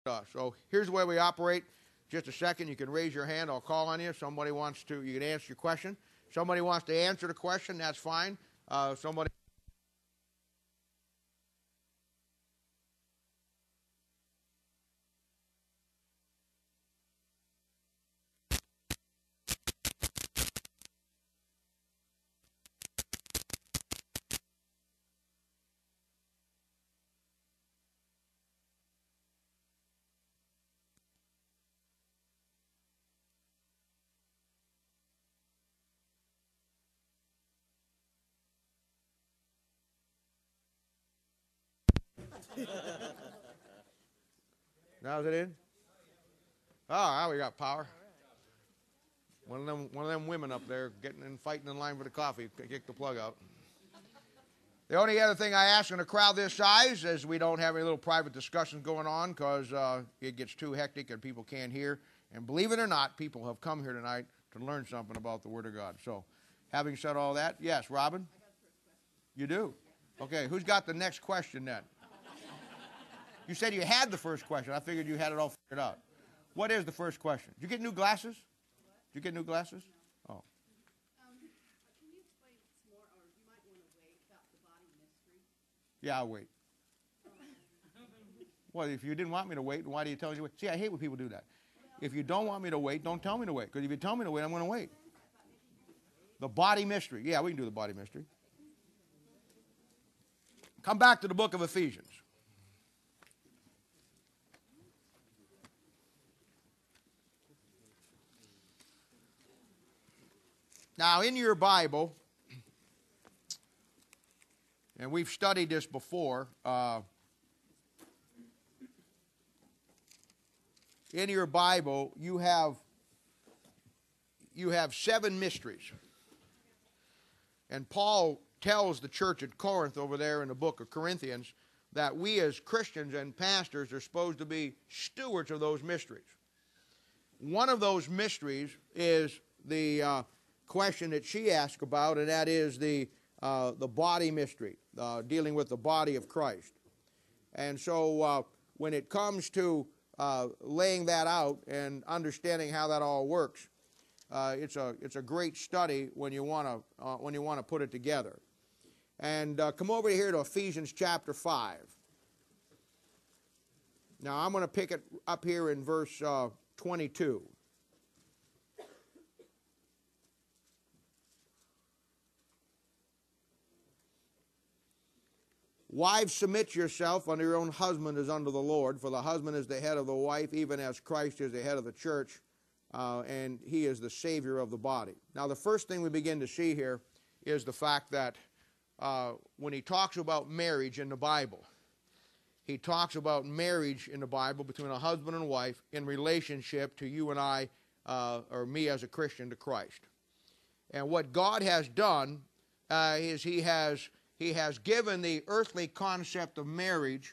So here's the way we operate. Just a second, you can raise your hand. I'll call on you. Somebody wants to, you can answer your question. Somebody wants to answer the question, that's fine. Somebody. Now is it in? Oh, now we got power. One of them women up there getting and fighting in line for the coffee. Kick the plug out. The only other thing I ask in a crowd this size is we don't have any little private discussions going on because it gets too hectic and people can't hear. And believe it or not, people have come here tonight to learn something about the Word of God. So, having said all that, yes, Robin? You do? Okay, who's got the next question then? You said you had the first question. I figured you had it all figured out. What is the first question? Did you get new glasses? Did you get new glasses? Oh. Can you explain more, or you might want to wait about the body mystery? Yeah, I'll wait. Well, if you didn't want me to wait, why do you tell me to wait? See, I hate when people do that. If you don't want me to wait, don't tell me to wait. Because if you tell me to wait, I'm going to wait. The body mystery. Yeah, we can do the body mystery. Come back to the book of Ephesians. Now, in your Bible, and we've studied this before, in your Bible, you have 7 mysteries. And Paul tells the church at Corinth over there in the book of Corinthians that we as Christians and pastors are supposed to be stewards of those mysteries. One of those mysteries is the question that she asked about, and that is the body mystery, dealing with the body of Christ. And so when it comes to laying that out and understanding how that all works, it's a great study when you want to put it together. And come over here to Ephesians chapter 5. Now I'm going to pick it up here in verse 22. Wives, submit yourself unto your own husband as unto the Lord, for the husband is the head of the wife, even as Christ is the head of the church, and he is the Savior of the body. Now, the first thing we begin to see here is the fact that when he talks about marriage in the Bible, he talks about marriage in the Bible between a husband and wife in relationship to you and I, or me as a Christian, to Christ. And what God has done is He has given the earthly concept of marriage,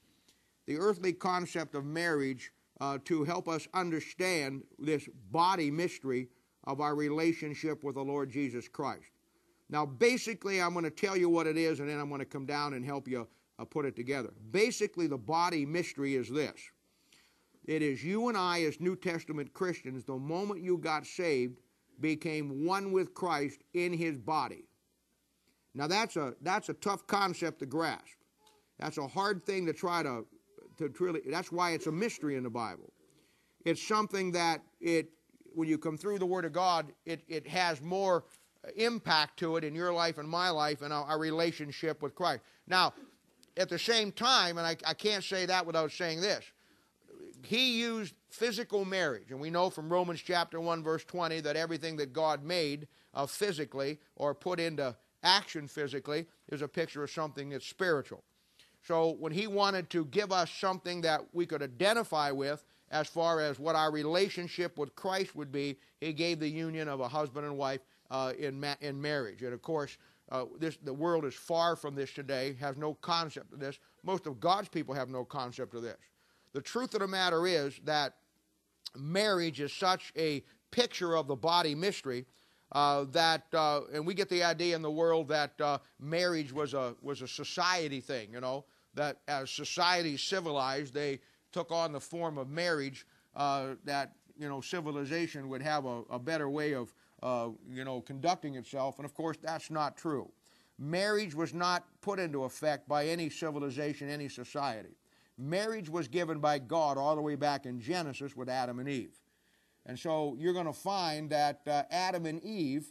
to help us understand this body mystery of our relationship with the Lord Jesus Christ. Now, basically, I'm going to tell you what it is, and then I'm going to come down and help you put it together. Basically, the body mystery is this. It is you and I as New Testament Christians, the moment you got saved, became one with Christ in His body. Now, that's a tough concept to grasp. That's a hard thing to try to really, that's why it's a mystery in the Bible. It's something that when you come through the Word of God, it has more impact to it in your life and my life and our relationship with Christ. Now, at the same time, and I can't say that without saying this, He used physical marriage, and we know from Romans chapter 1, verse 20, that everything that God made physically or put into action physically is a picture of something that's spiritual. So when He wanted to give us something that we could identify with as far as what our relationship with Christ would be, He gave the union of a husband and wife in marriage. And of course, the world is far from this today, has no concept of this. Most of God's people have no concept of this. The truth of the matter is that marriage is such a picture of the body mystery and we get the idea in the world that marriage was a society thing, that as society civilized, they took on the form of marriage, that civilization would have a better way of conducting itself. And of course, that's not true. Marriage was not put into effect by any civilization, any society. Marriage was given by God all the way back in Genesis with Adam and Eve. And so you're going to find that Adam and Eve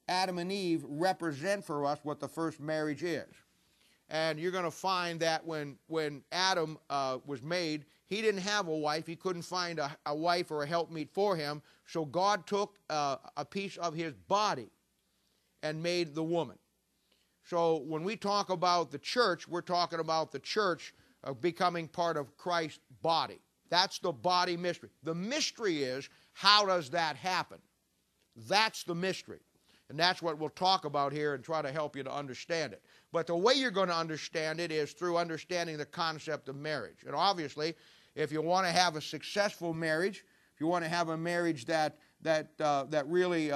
represent for us what the first marriage is. And you're going to find that when Adam was made, he didn't have a wife. He couldn't find a wife or a helpmeet for him. So God took a piece of his body and made the woman. So when we talk about the church, we're talking about the church becoming part of Christ's body. That's the body mystery. The mystery is, how does that happen? That's the mystery. And that's what we'll talk about here and try to help you to understand it. But the way you're going to understand it is through understanding the concept of marriage. And obviously, if you want to have a successful marriage, if you want to have a marriage that really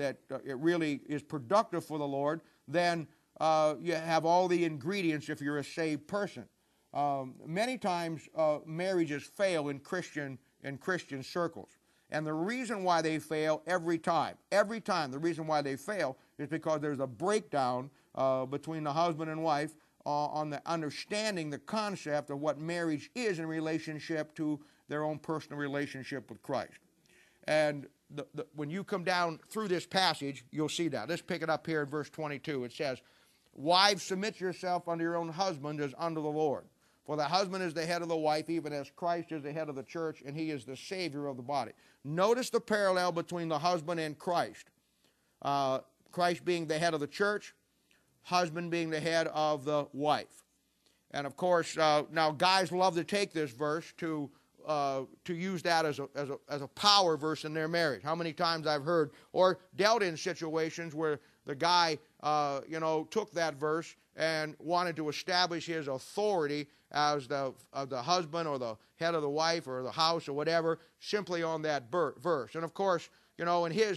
is productive for the Lord, then you have all the ingredients if you're a saved person. Many times marriages fail in Christian circles. And the reason why they fail every time, the reason why they fail is because there's a breakdown between the husband and wife on the understanding the concept of what marriage is in relationship to their own personal relationship with Christ. And when you come down through this passage, you'll see that. Let's pick it up here in verse 22. It says, "Wives, submit yourself unto your own husband as unto the Lord. For the husband is the head of the wife, even as Christ is the head of the church, and he is the Savior of the body." Notice the parallel between the husband and Christ. Christ being the head of the church, husband being the head of the wife. And of course, now guys love to take this verse to use that as a power verse in their marriage. How many times I've heard or dealt in situations where the guy took that verse and wanted to establish his authority as the husband or the head of the wife or the house or whatever, simply on that verse. And of course, in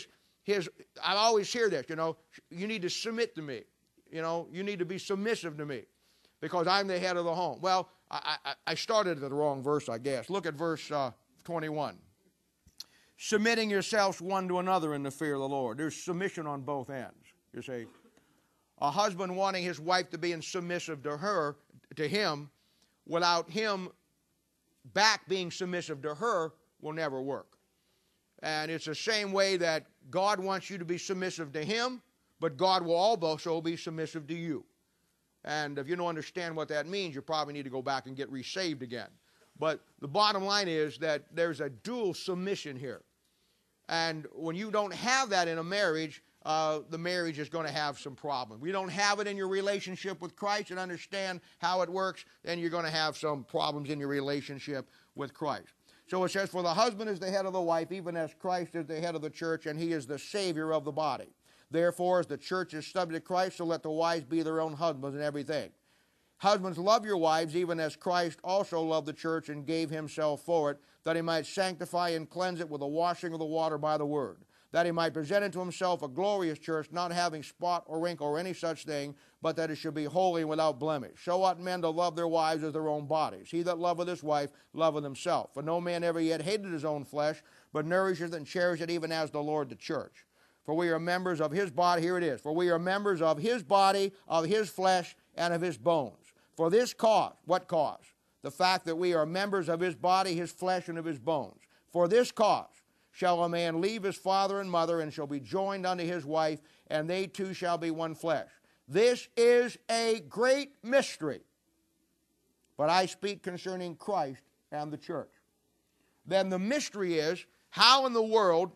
I always hear this, you need to submit to me. You need to be submissive to me because I'm the head of the home. Well, I started at the wrong verse, I guess. Look at verse 21. "Submitting yourselves one to another in the fear of the Lord." There's submission on both ends. You see, a husband wanting his wife to be submissive to him, without him back being submissive to her, will never work. And it's the same way that God wants you to be submissive to him, but God will also be submissive to you. And if you don't understand what that means, you probably need to go back and get resaved again. But the bottom line is that there's a dual submission here. And when you don't have that in a marriage, the marriage is going to have some problems. We don't have it in your relationship with Christ and understand how it works, then you're going to have some problems in your relationship with Christ. So it says, "For the husband is the head of the wife, even as Christ is the head of the church, and he is the Savior of the body. Therefore, as the church is subject to Christ, so let the wives be their own husbands in everything. Husbands, love your wives, even as Christ also loved the church and gave himself for it, that he might sanctify and cleanse it with the washing of the water by the word, that he might present it to himself a glorious church, not having spot or wrinkle or any such thing, but that it should be holy and without blemish. So ought men to love their wives as their own bodies. He that loveth his wife loveth himself. For no man ever yet hated his own flesh, but nourisheth and cherisheth it, even as the Lord the church. For we are members of his body." Here it is. "For we are members of his body, of his flesh, and of his bones. For this cause," what cause? The fact that we are members of his body, his flesh, and of his bones. "For this cause shall a man leave his father and mother, and shall be joined unto his wife, and they two shall be one flesh. This is a great mystery, but I speak concerning Christ and the church." Then the mystery is, how in the world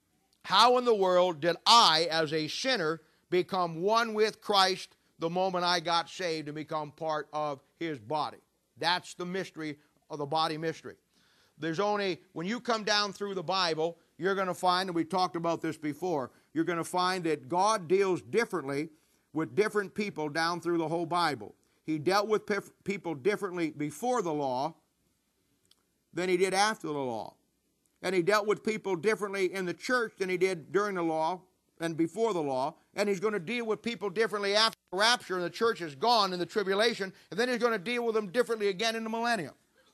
did I, as a sinner, become one with Christ the moment I got saved and become part of his body? That's the mystery of the body mystery. When you come down through the Bible, you're going to find, and we talked about this before, you're going to find that God deals differently with different people down through the whole Bible. He dealt with people differently before the law than he did after the law. And he dealt with people differently in the church than he did during the law and before the law. And he's going to deal with people differently after the rapture and the church is gone in the tribulation. And then he's going to deal with them differently again in the millennium.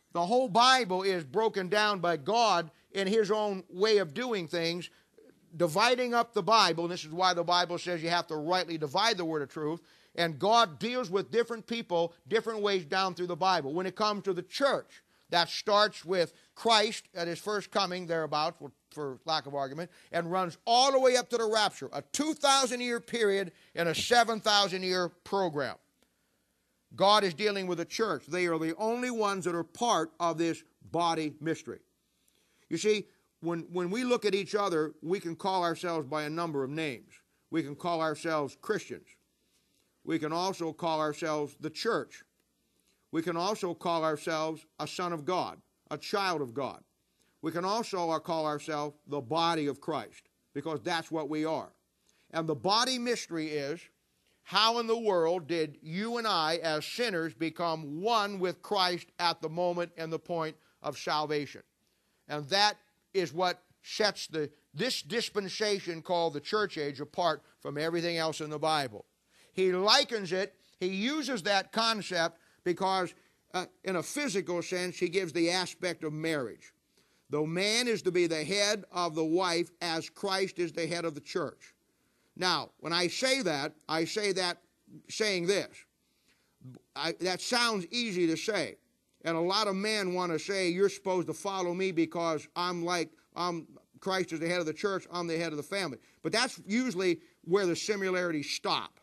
The whole Bible is broken down by God in His own way of doing things, dividing up the Bible. And this is why the Bible says you have to rightly divide the word of truth. And God deals with different people different ways down through the Bible. When it comes to the church, that starts with Christ at His first coming, thereabouts, for lack of argument, and runs all the way up to the rapture, a 2,000-year period and a 7,000-year program. God is dealing with the church. They are the only ones that are part of this body mystery. You see, when we look at each other, we can call ourselves by a number of names. We can call ourselves Christians. We can also call ourselves the church. We can also call ourselves a son of God, a child of God. We can also call ourselves the body of Christ, because that's what we are. And the body mystery is, how in the world did you and I, as sinners, become one with Christ at the moment and the point of salvation? And that is what sets this dispensation called the church age apart from everything else in the Bible. He likens it, he uses that concept because in a physical sense, he gives the aspect of marriage. The man is to be the head of the wife as Christ is the head of the church. Now, when I say that saying this. That sounds easy to say. And a lot of men want to say, you're supposed to follow me because Christ is the head of the church, I'm the head of the family. But that's usually where the similarities stop.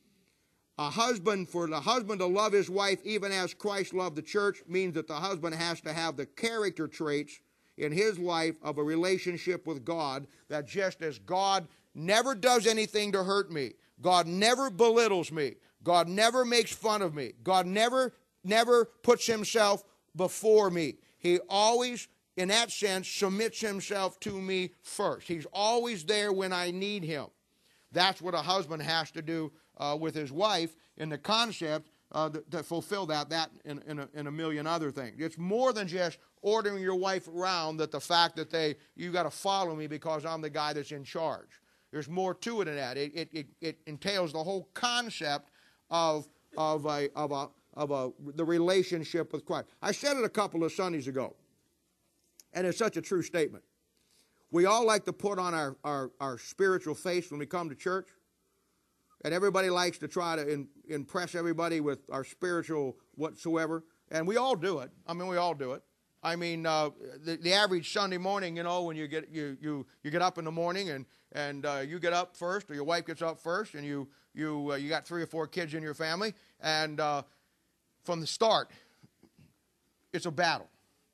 For the husband to love his wife even as Christ loved the church means that the husband has to have the character traits in his life of a relationship with God, that just as God never does anything to hurt me, God never belittles me, God never makes fun of me, God never puts himself before me. He always, in that sense, submits himself to me first. He's always there when I need him. That's what a husband has to do with his wife in the concept to fulfill that in a million other things. It's more than just ordering your wife around, that the fact that you got to follow me because I'm the guy that's in charge. There's more to it than that. It entails the whole concept of the relationship with Christ. I said it a couple of Sundays ago, and it's such a true statement. We all like to put on our spiritual face when we come to church, and everybody likes to try to impress everybody with our spiritual whatsoever, and we all do it. I mean, we all do it. I mean, the average Sunday morning, when you get up in the morning and you get up first, or your wife gets up first, and you got 3 or 4 kids in your family, and from the start, it's a battle.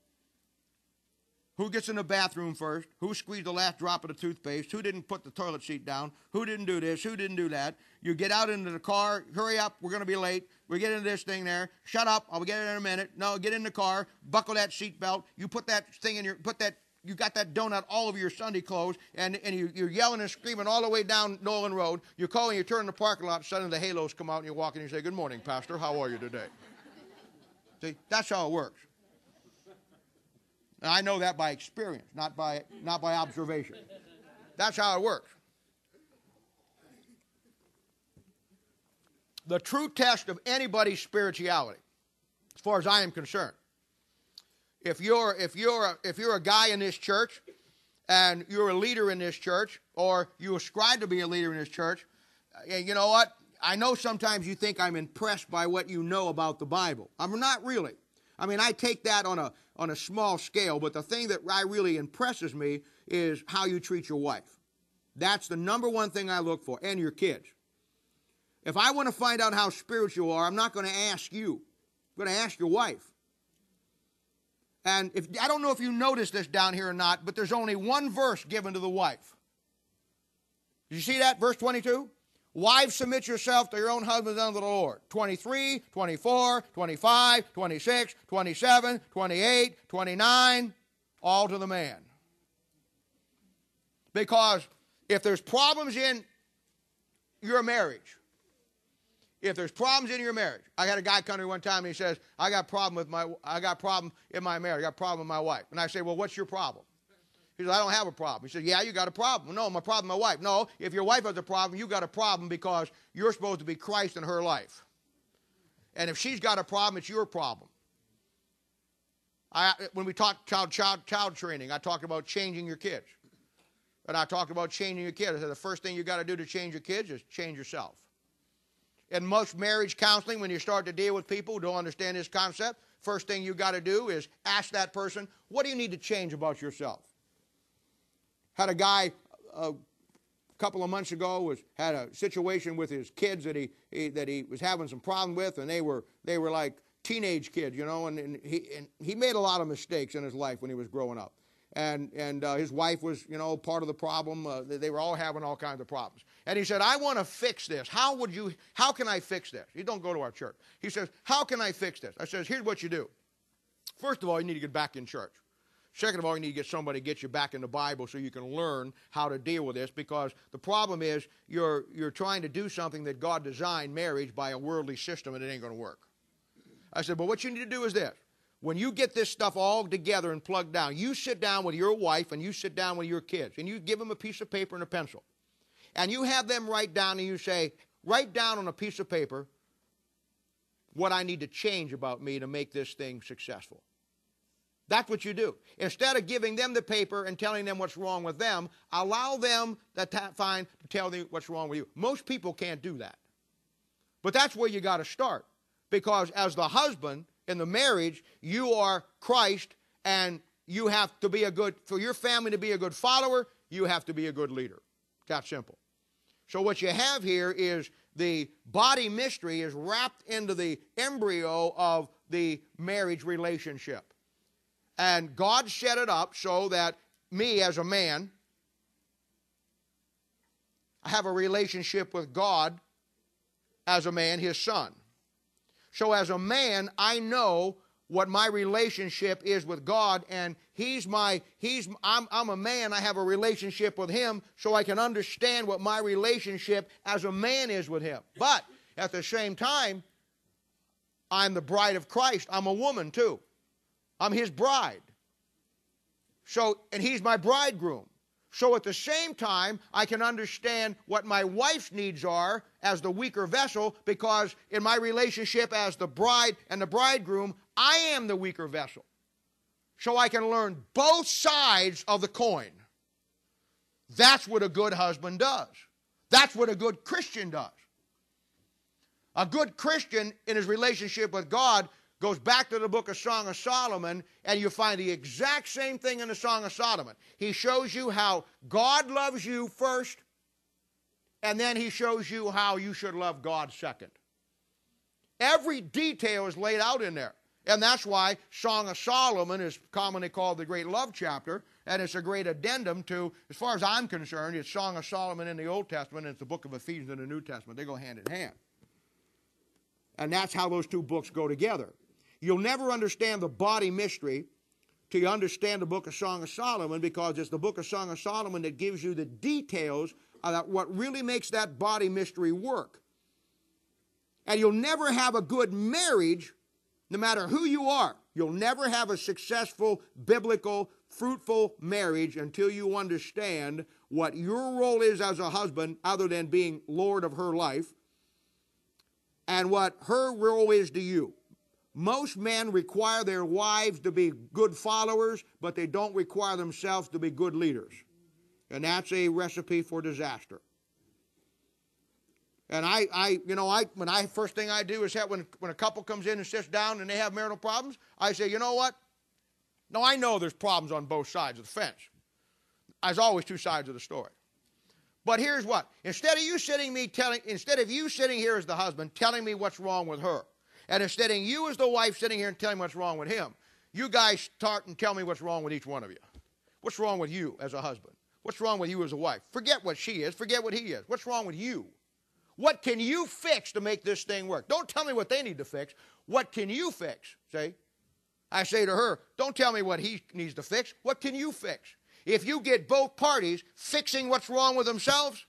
Who gets in the bathroom first? Who squeezed the last drop of the toothpaste? Who didn't put the toilet seat down? Who didn't do this? Who didn't do that? You get out into the car. Hurry up. We're going to be late. We get into this thing there. Shut up. I'll get it in a minute. No, get in the car. Buckle that seat belt. You put that thing in you got that donut all over your Sunday clothes, and you're yelling and screaming all the way down Nolan Road. You call and you turn in the parking lot, suddenly the halos come out, and you walk in and you say, "Good morning, Pastor. How are you today?" See, that's how it works. And I know that by experience, not by observation. That's how it works. The true test of anybody's spirituality, as far as I am concerned, if you're a guy in this church and you're a leader in this church, or you ascribe to be a leader in this church, you know what? I know sometimes you think I'm impressed by what you know about the Bible. I'm not really. I mean, I take that on a small scale, but the thing that really impresses me is how you treat your wife. That's the number one thing I look for, and your kids. If I want to find out how spiritual you are, I'm not going to ask you. I'm going to ask your wife. And I don't know if you noticed this down here or not, but there's only one verse given to the wife. Did you see that? Verse 22? Wives, submit yourself to your own husbands unto the Lord. 23, 24, 25, 26, 27, 28, 29, all to the man. Because if there's problems in your marriage, I got a guy come to me one time and he says, I got a problem in my marriage, I got a problem with my wife. And I say, well, what's your problem? He says, I don't have a problem. He said, yeah, you got a problem. No, my problem with my wife. No, if your wife has a problem, you got a problem because you're supposed to be Christ in her life. And if she's got a problem, it's your problem. When we talk child training, I talked about changing your kids. And I talked about changing your kids. I said the first thing you got to do to change your kids is change yourself. In most marriage counseling, when you start to deal with people who don't understand this concept, first thing you got to do is ask that person, what do you need to change about yourself? Had a guy a couple of months ago had a situation with his kids that he was having some problem with, and they were like teenage kids, you know, and he made a lot of mistakes in his life when he was growing up. And his wife was, you know, part of the problem. They were all having all kinds of problems. And he said, I want to fix this. How can I fix this? You don't go to our church. He says, how can I fix this? I says, here's what you do. First of all, you need to get back in church. Second of all, you need to get somebody to get you back in the Bible so you can learn how to deal with this, because the problem is you're trying to do something that God designed, marriage, by a worldly system, and it ain't going to work. I said, but what you need to do is this. When you get this stuff all together and plugged down, you sit down with your wife and you sit down with your kids and you give them a piece of paper and a pencil. And you have them write down and you say, write down on a piece of paper what I need to change about me to make this thing successful. That's what you do. Instead of giving them the paper and telling them what's wrong with them, allow them to tell you what's wrong with you. Most people can't do that. But that's where you got to start. Because as the husband in the marriage, you are Christ, and you have to be for your family to be a good follower, you have to be a good leader. That simple. So what you have here is the body mystery is wrapped into the embryo of the marriage relationship. And God set it up so that me as a man, I have a relationship with God as a man, his son. So as a man, I know what my relationship is with God, and I'm a man, I have a relationship with him, so I can understand what my relationship as a man is with him. But at the same time, I'm the bride of Christ. I'm a woman too. I'm his bride. And he's my bridegroom. So at the same time, I can understand what my wife's needs are as the weaker vessel, because in my relationship as the bride and the bridegroom, I am the weaker vessel. So I can learn both sides of the coin. That's what a good husband does. That's what a good Christian does. A good Christian in his relationship with God goes back to the book of Song of Solomon, and you find the exact same thing in the Song of Solomon. He shows you how God loves you first, and then he shows you how you should love God second. Every detail is laid out in there. And that's why Song of Solomon is commonly called the great love chapter, and it's a great addendum to, as far as I'm concerned, it's Song of Solomon in the Old Testament, and it's the book of Ephesians in the New Testament. They go hand in hand. And that's how those two books go together. You'll never understand the body mystery till you understand the book of Song of Solomon, because it's the book of Song of Solomon that gives you the details of what really makes that body mystery work. And you'll never have a good marriage, no matter who you are. You'll never have a successful, biblical, fruitful marriage until you understand what your role is as a husband, other than being Lord of her life, and what her role is to you. Most men require their wives to be good followers, but they don't require themselves to be good leaders. And that's a recipe for disaster. And first thing I do is when a couple comes in and sits down and they have marital problems, I say, you know what? Now, I know there's problems on both sides of the fence. There's always two sides of the story. But here's what. Instead of you sitting here as the husband telling me what's wrong with her, and instead of you as the wife sitting here and telling me what's wrong with him, you guys start and tell me what's wrong with each one of you. What's wrong with you as a husband? What's wrong with you as a wife? Forget what she is. Forget what he is. What's wrong with you? What can you fix to make this thing work? Don't tell me what they need to fix. What can you fix? See? I say to her, don't tell me what he needs to fix. What can you fix? If you get both parties fixing what's wrong with themselves,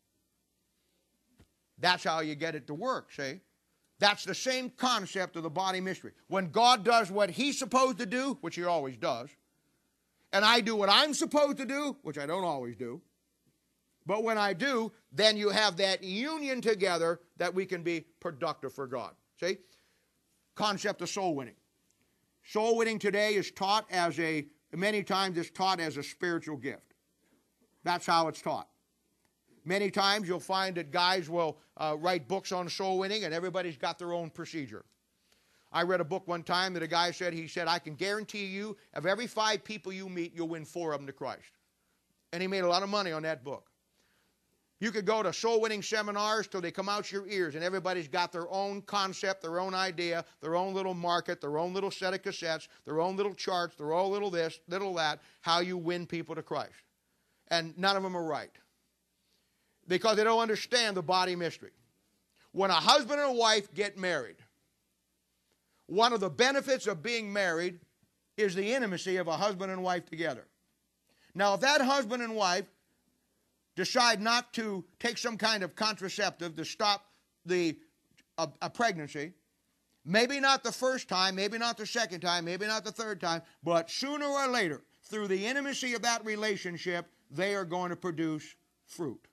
that's how you get it to work, see? That's the same concept of the body mystery. When God does what he's supposed to do, which he always does, and I do what I'm supposed to do, which I don't always do, but when I do, then you have that union together that we can be productive for God. See? Concept of soul winning. Soul winning today is taught many times it's taught as a spiritual gift. That's how it's taught. Many times you'll find that guys will write books on soul winning, and everybody's got their own procedure. I read a book one time that a guy said, I can guarantee you, of every 5 people you meet, you'll win 4 of them to Christ. And he made a lot of money on that book. You could go to soul winning seminars till they come out your ears, and everybody's got their own concept, their own idea, their own little market, their own little set of cassettes, their own little charts, their own little this, little that, how you win people to Christ. And none of them are right, because they don't understand the body mystery. When a husband and a wife get married, one of the benefits of being married is the intimacy of a husband and wife together. Now, if that husband and wife decide not to take some kind of contraceptive to stop a pregnancy, maybe not the first time, maybe not the second time, maybe not the third time, but sooner or later, through the intimacy of that relationship, they are going to produce fruit.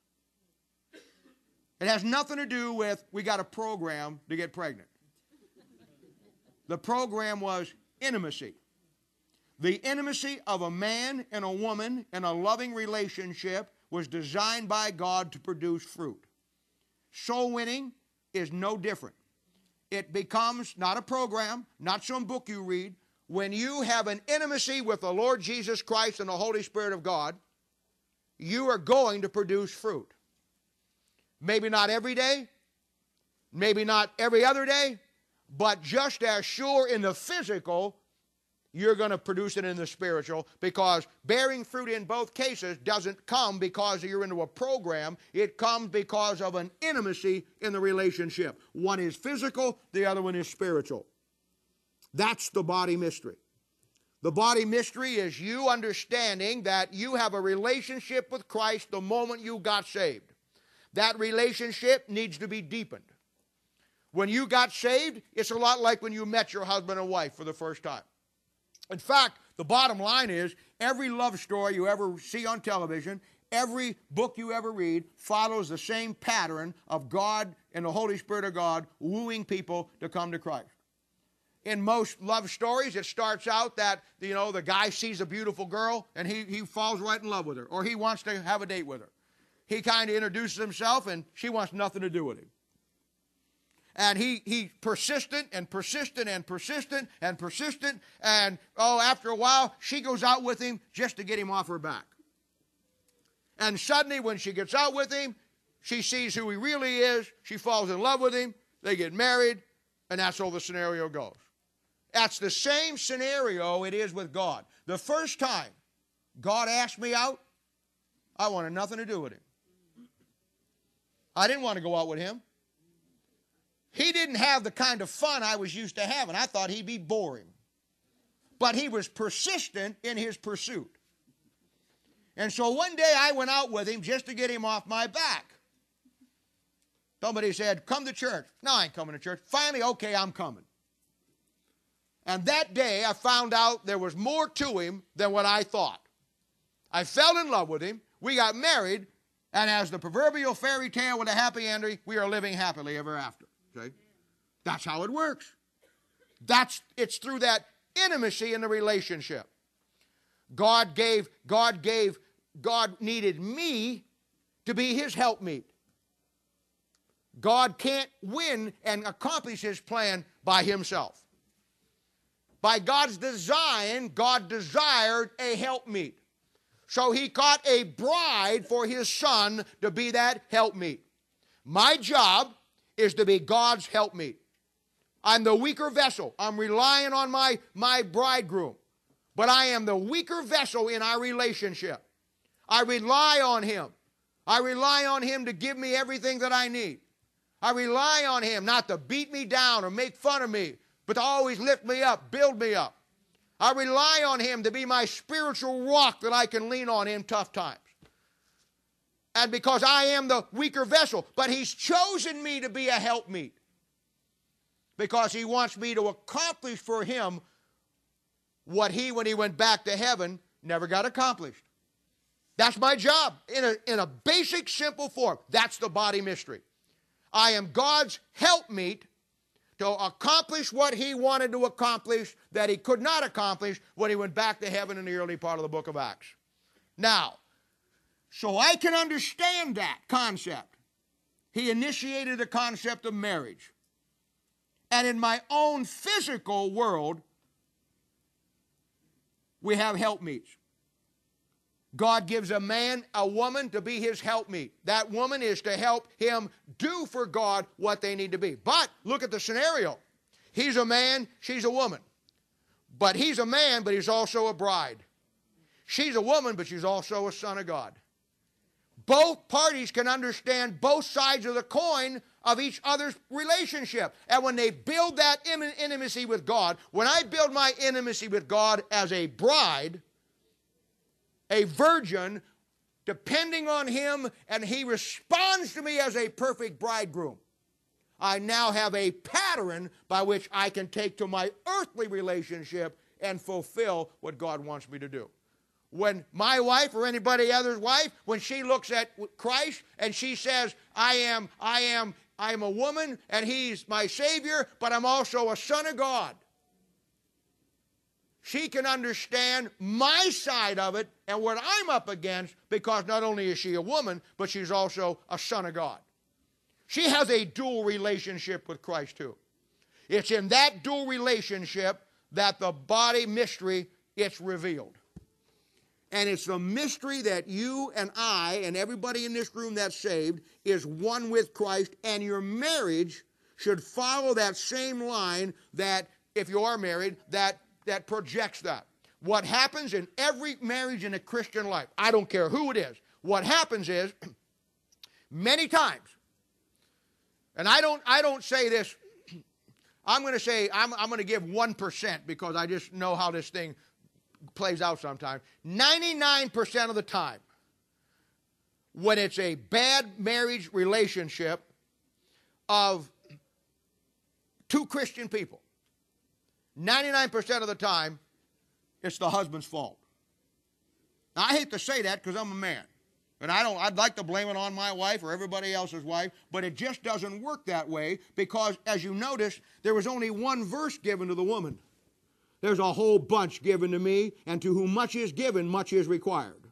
It has nothing to do with we got a program to get pregnant. The program was intimacy. The intimacy of a man and a woman in a loving relationship was designed by God to produce fruit. Soul winning is no different. It becomes not a program, not some book you read. When you have an intimacy with the Lord Jesus Christ and the Holy Spirit of God, you are going to produce fruit. Maybe not every day, maybe not every other day, but just as sure in the physical, you're going to produce it in the spiritual, because bearing fruit in both cases doesn't come because you're into a program. It comes because of an intimacy in the relationship. One is physical, the other one is spiritual. That's the body mystery. The body mystery is you understanding that you have a relationship with Christ the moment you got saved. That relationship needs to be deepened. When you got saved, it's a lot like when you met your husband and wife for the first time. In fact, the bottom line is every love story you ever see on television, every book you ever read follows the same pattern of God and the Holy Spirit of God wooing people to come to Christ. In most love stories, it starts out that, the guy sees a beautiful girl and he falls right in love with her, or he wants to have a date with her. He kind of introduces himself and she wants nothing to do with him. And he persistent and persistent and persistent and persistent. And, after a while, she goes out with him just to get him off her back. And suddenly, when she gets out with him, she sees who he really is. She falls in love with him. They get married. And that's how the scenario goes. That's the same scenario it is with God. The first time God asked me out, I wanted nothing to do with him. I didn't want to go out with him. He didn't have the kind of fun I was used to having. I thought he'd be boring. But he was persistent in his pursuit. And so one day I went out with him just to get him off my back. Somebody said, come to church. No, I ain't coming to church. Finally, okay, I'm coming. And that day I found out there was more to him than what I thought. I fell in love with him. We got married. And as the proverbial fairy tale with a happy ending, we are living happily ever after. Okay? That's how it works. It's through that intimacy in the relationship. God needed me to be his helpmeet. God can't win and accomplish his plan by himself. By God's design, God desired a helpmeet. So he caught a bride for his son to be that helpmeet. My job is to be God's helpmeet. I'm the weaker vessel. I'm relying on my bridegroom. But I am the weaker vessel in our relationship. I rely on him. I rely on him to give me everything that I need. I rely on him not to beat me down or make fun of me, but to always lift me up, build me up. I rely on him to be my spiritual rock that I can lean on in tough times. And because I am the weaker vessel, but he's chosen me to be a helpmeet. Because he wants me to accomplish for him what he, when he went back to heaven, never got accomplished. That's my job in a basic, simple form. That's the body mystery. I am God's helpmeet to accomplish what he wanted to accomplish that he could not accomplish when he went back to heaven in the early part of the book of Acts. Now, so I can understand that concept. He initiated the concept of marriage. And in my own physical world, we have helpmeets. God gives a man, a woman to be his helpmeet. That woman is to help him do for God what they need to be. But look at the scenario. He's a man, she's a woman. But he's a man, but he's also a bride. She's a woman, but she's also a son of God. Both parties can understand both sides of the coin of each other's relationship. And when they build that intimacy with God, when I build my intimacy with God as a bride, a virgin, depending on him, and he responds to me as a perfect bridegroom, I now have a pattern by which I can take to my earthly relationship and fulfill what God wants me to do. When my wife or anybody else's wife, when she looks at Christ and she says, I am a woman and he's my Savior, but I'm also a son of God, she can understand my side of it and what I'm up against, because not only is she a woman, but she's also a son of God. She has a dual relationship with Christ too. It's in that dual relationship that the body mystery is revealed. And it's the mystery that you and I and everybody in this room that's saved is one with Christ, and your marriage should follow that same line, that if you are married, that projects that. What happens in every marriage in a Christian life, I don't care who it is, what happens is, many times, and I don't say this, I'm going to say, I'm going to give 1% because I just know how this thing plays out sometimes. 99% of the time, when it's a bad marriage relationship of two Christian people, 99% of the time, it's the husband's fault. Now, I hate to say that because I'm a man. And I'd like to blame it on my wife or everybody else's wife, but it just doesn't work that way, because, as you notice, there was only one verse given to the woman. There's a whole bunch given to me, and to whom much is given, much is required.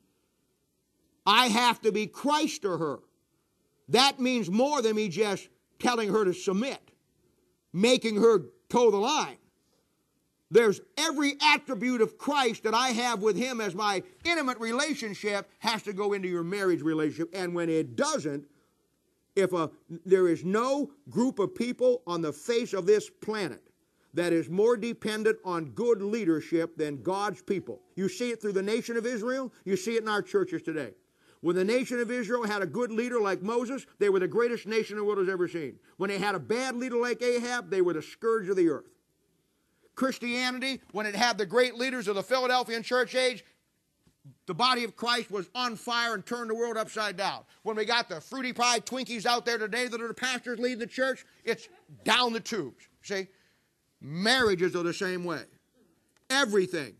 I have to be Christ to her. That means more than me just telling her to submit, making her toe the line. There's every attribute of Christ that I have with him as my intimate relationship has to go into your marriage relationship. And when it doesn't, there is no group of people on the face of this planet that is more dependent on good leadership than God's people. You see it through the nation of Israel. You see it in our churches today. When the nation of Israel had a good leader like Moses, they were the greatest nation the world has ever seen. When they had a bad leader like Ahab, they were the scourge of the earth. Christianity, when it had the great leaders of the Philadelphian church age, the body of Christ was on fire and turned the world upside down. When we got the fruity pie Twinkies out there today that are the pastors leading the church, it's down the tubes. See? Marriages are the same way. Everything.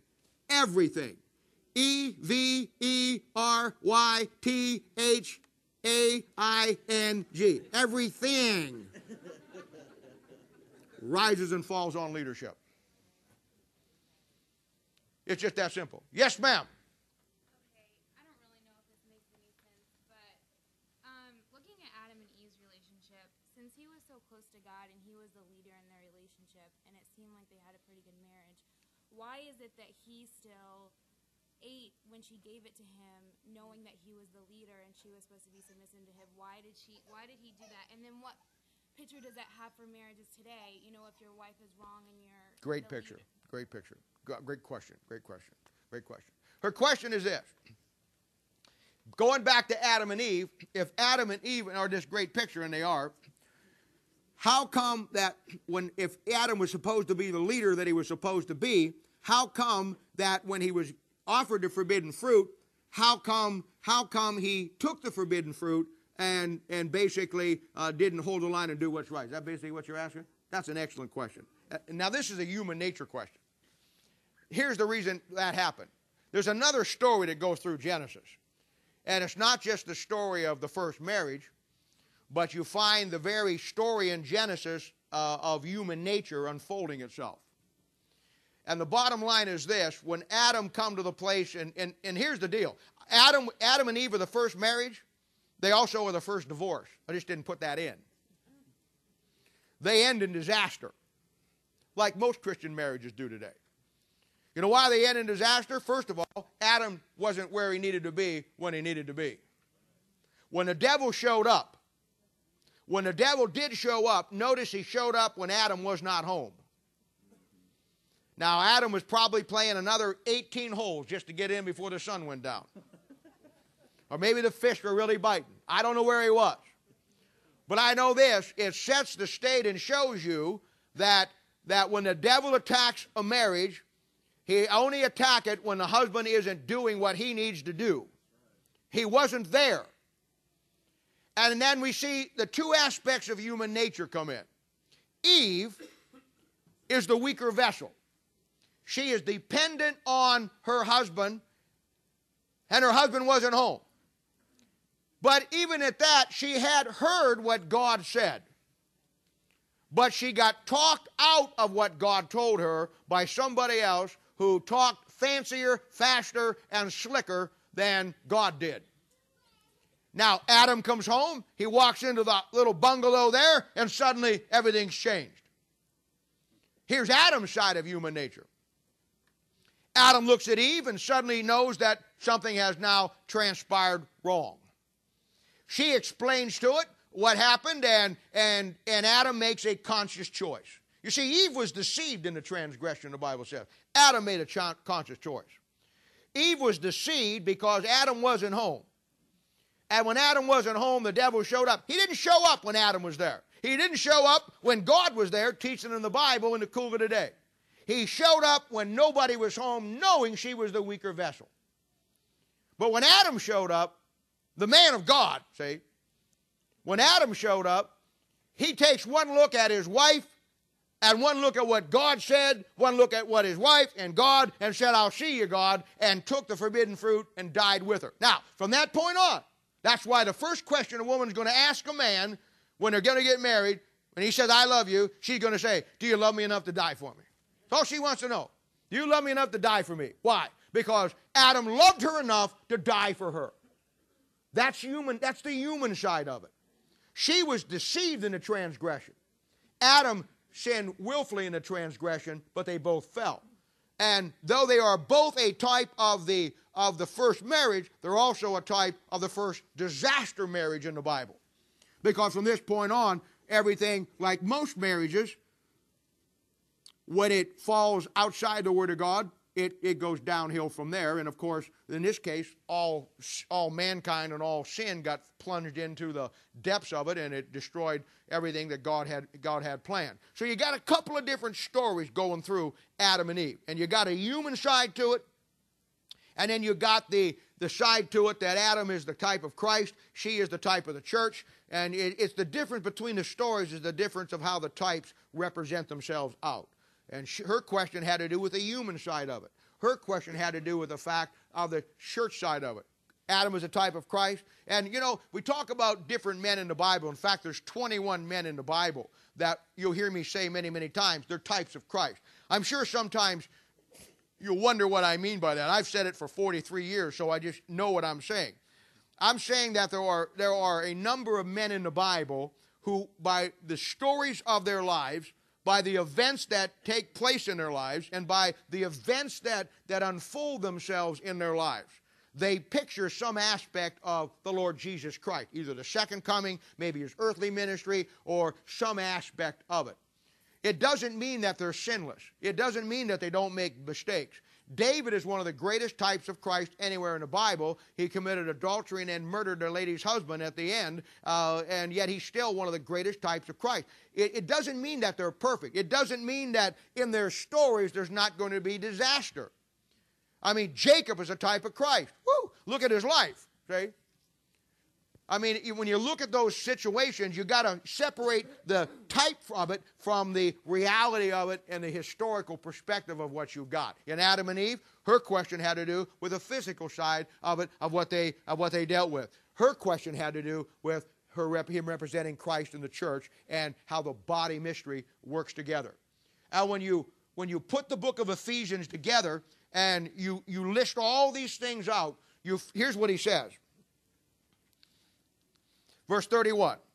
EVERYTHAING. Everything rises and falls on leadership. It's just that simple. Yes, ma'am. Okay, I don't really know if this makes any sense, but looking at Adam and Eve's relationship, since he was so close to God and he was the leader in their relationship, and it seemed like they had a pretty good marriage, why is it that he still ate when she gave it to him, knowing that he was the leader and she was supposed to be submissive to him? Why did he do that? And then what picture does that have for marriages today? You know, if your wife is wrong and you're Great picture. Great question. Her question is this. Going back to Adam and Eve, if Adam and Eve are this great picture, and they are, how come that if Adam was supposed to be the leader that he was supposed to be, how come that when he was offered the forbidden fruit, how come he took the forbidden fruit and basically didn't hold the line and do what's right? Is that basically what you're asking? That's an excellent question. Now, this is a human nature question. Here's the reason that happened. There's another story that goes through Genesis. And it's not just the story of the first marriage, but you find the very story in Genesis of human nature unfolding itself. And the bottom line is this: when Adam come to the place, and here's the deal: Adam and Eve are the first marriage. They also are the first divorce. I just didn't put that in. They end in disaster, like most Christian marriages do today. You know why they end in disaster? First of all, Adam wasn't where he needed to be when he needed to be. When the devil showed up, when the devil did show up, notice he showed up when Adam was not home. Now, Adam was probably playing another 18 holes just to get in before the sun went down. Or maybe the fish were really biting. I don't know where he was. But I know this: it sets the stage and shows you that when the devil attacks a marriage, he only attacks it when the husband isn't doing what he needs to do. He wasn't there. And then we see the two aspects of human nature come in. Eve is the weaker vessel. She is dependent on her husband, and her husband wasn't home. But even at that, she had heard what God said. But she got talked out of what God told her by somebody else who talked fancier, faster, and slicker than God did. Now, Adam comes home, he walks into the little bungalow there, and suddenly everything's changed. Here's Adam's side of human nature. Adam looks at Eve and suddenly knows that something has now transpired wrong. She explains to it what happened, and Adam makes a conscious choice. You see, Eve was deceived in the transgression, the Bible says. Adam made a conscious choice. Eve was deceived because Adam wasn't home. And when Adam wasn't home, the devil showed up. He didn't show up when Adam was there. He didn't show up when God was there teaching in the Bible in the cool of the day. He showed up when nobody was home, knowing she was the weaker vessel. But when Adam showed up, the man of God, see, when Adam showed up, he takes one look at his wife and one look at what God said, one look at what his wife and God, and said, "I'll see you, God," and took the forbidden fruit and died with her. Now, from that point on, that's why the first question a woman's going to ask a man when they're going to get married, when he says, "I love you," she's going to say, "Do you love me enough to die for me?" That's all she wants to know. Do you love me enough to die for me? Why? Because Adam loved her enough to die for her. That's human. That's the human side of it. She was deceived in the transgression. Adam sinned willfully in the transgression, but they both fell. And though they are both a type of the first marriage, they're also a type of the first disaster marriage in the Bible. Because from this point on, everything, like most marriages, when it falls outside the Word of God, it goes downhill from there. And of course, in this case, all mankind and all sin got plunged into the depths of it, and it destroyed everything that God had planned. So you got a couple of different stories going through Adam and Eve. And you got a human side to it, and then you got the side to it that Adam is the type of Christ, she is the type of the church. And it's the difference between the stories is the difference of how the types represent themselves out. And her question had to do with the human side of it. Her question had to do with the fact of the church side of it. Adam is a type of Christ. And, you know, we talk about different men in the Bible. In fact, there's 21 men in the Bible that you'll hear me say many, many times. They're types of Christ. I'm sure sometimes you'll wonder what I mean by that. I've said it for 43 years, so I just know what I'm saying. I'm saying that there are a number of men in the Bible who, by the stories of their lives, by the events that take place in their lives, and by the events that unfold themselves in their lives, they picture some aspect of the Lord Jesus Christ, either the second coming, maybe his earthly ministry, or some aspect of it. It doesn't mean that they're sinless. It doesn't mean that they don't make mistakes. David is one of the greatest types of Christ anywhere in the Bible. He committed adultery and then murdered a lady's husband at the end, and yet he's still one of the greatest types of Christ. It doesn't mean that they're perfect. It doesn't mean that in their stories there's not going to be disaster. I mean, Jacob is a type of Christ. Woo! Look at his life. See? I mean, when you look at those situations, you got to separate the type of it from the reality of it and the historical perspective of what you've got. In Adam and Eve, her question had to do with the physical side of it, of what they dealt with. Her question had to do with him representing Christ in the church, and how the body mystery works together. And when you put the book of Ephesians together and you list all these things out, here's what he says. Verse 30.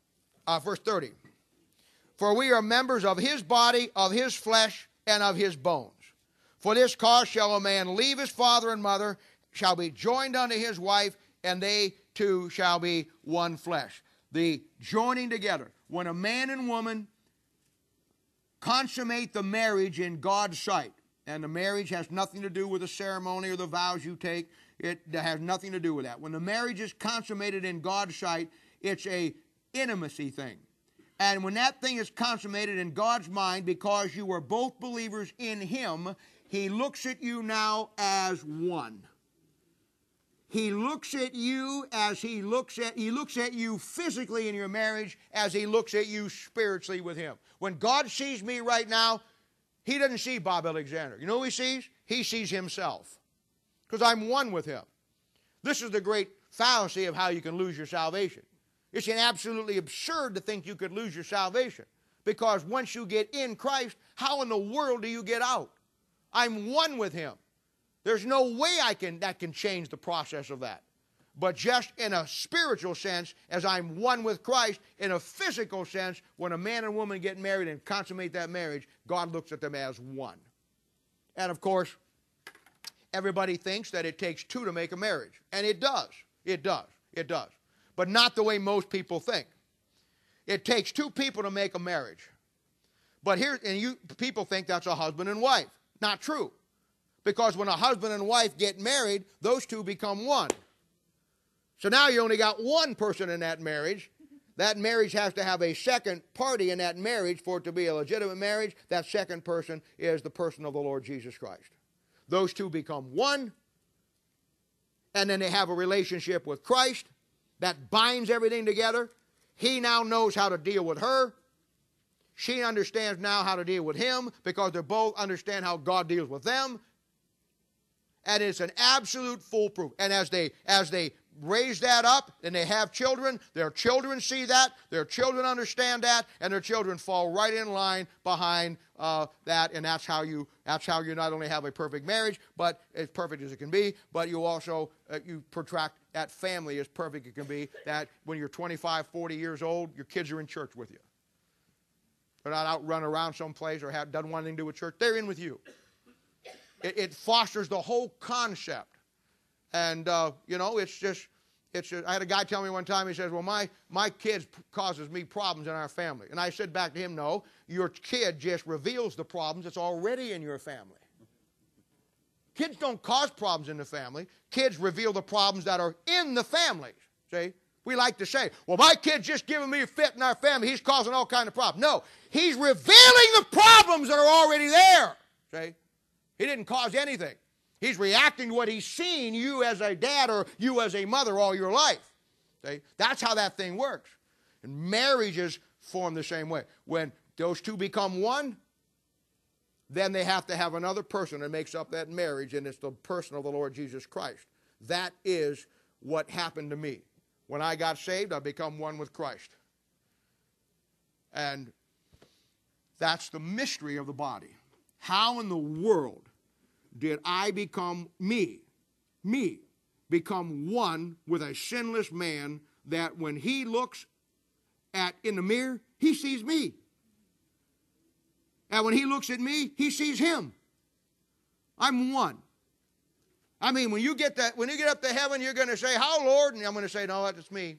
For we are members of his body, of his flesh, and of his bones. For this cause shall a man leave his father and mother, shall be joined unto his wife, and they two shall be one flesh. The joining together. When a man and woman consummate the marriage in God's sight, and the marriage has nothing to do with the ceremony or the vows you take, it has nothing to do with that. When the marriage is consummated in God's sight, it's a intimacy thing. And when that thing is consummated in God's mind, because you are both believers in him, he looks at you now as one. He looks at you as he looks at you physically in your marriage as he looks at you spiritually with him. When God sees me right now, he doesn't see Bob Alexander. You know who he sees? He sees himself. Because I'm one with him. This is the great fallacy of how you can lose your salvation. It's absolutely absurd to think you could lose your salvation. Because once you get in Christ, how in the world do you get out? I'm one with him. There's no way that can change the process of that. But just in a spiritual sense, as I'm one with Christ, in a physical sense, when a man and woman get married and consummate that marriage, God looks at them as one. And of course, everybody thinks that it takes two to make a marriage. And it does. It does. It does. But not the way most people think. It takes two people to make a marriage. But people think that's a husband and wife. Not true. Because when a husband and wife get married, those two become one. So now you only got one person in that marriage. That marriage has to have a second party in that marriage for it to be a legitimate marriage. That second person is the person of the Lord Jesus Christ. Those two become one. And then they have a relationship with Christ that binds everything together. He now knows how to deal with her. She understands now how to deal with him because they both understand how God deals with them. And it's an absolute foolproof. And as they raise that up and they have children, their children see that, their children understand that, and their children fall right in line behind that. And that's how you not only have a perfect marriage, but as perfect as it can be, but you also you protract that family as perfect as it can be, that when you're 25, 40 years old, your kids are in church with you. They're not out running around someplace or doesn't want anything to do with church. They're in with you. It fosters the whole concept. And, it's just, I had a guy tell me one time, he says, well, my kid causes me problems in our family. And I said back to him, no, your kid just reveals the problems that's already in your family. Kids don't cause problems in the family. Kids reveal the problems that are in the families. See? We like to say, well, my kid's just giving me a fit in our family. He's causing all kinds of problems. No, he's revealing the problems that are already there. See? He didn't cause anything. He's reacting to what he's seen you as a dad or you as a mother all your life. See? That's how that thing works. And marriages form the same way. When those two become one, then they have to have another person that makes up that marriage, and it's the person of the Lord Jesus Christ. That is what happened to me. When I got saved, I become one with Christ. And that's the mystery of the body. How in the world did I become become one with a sinless man that when he looks in the mirror, he sees me. And when he looks at me, he sees him. I'm one. I mean, when you get up to heaven, you're going to say, how, Lord? And I'm going to say, no, that's me.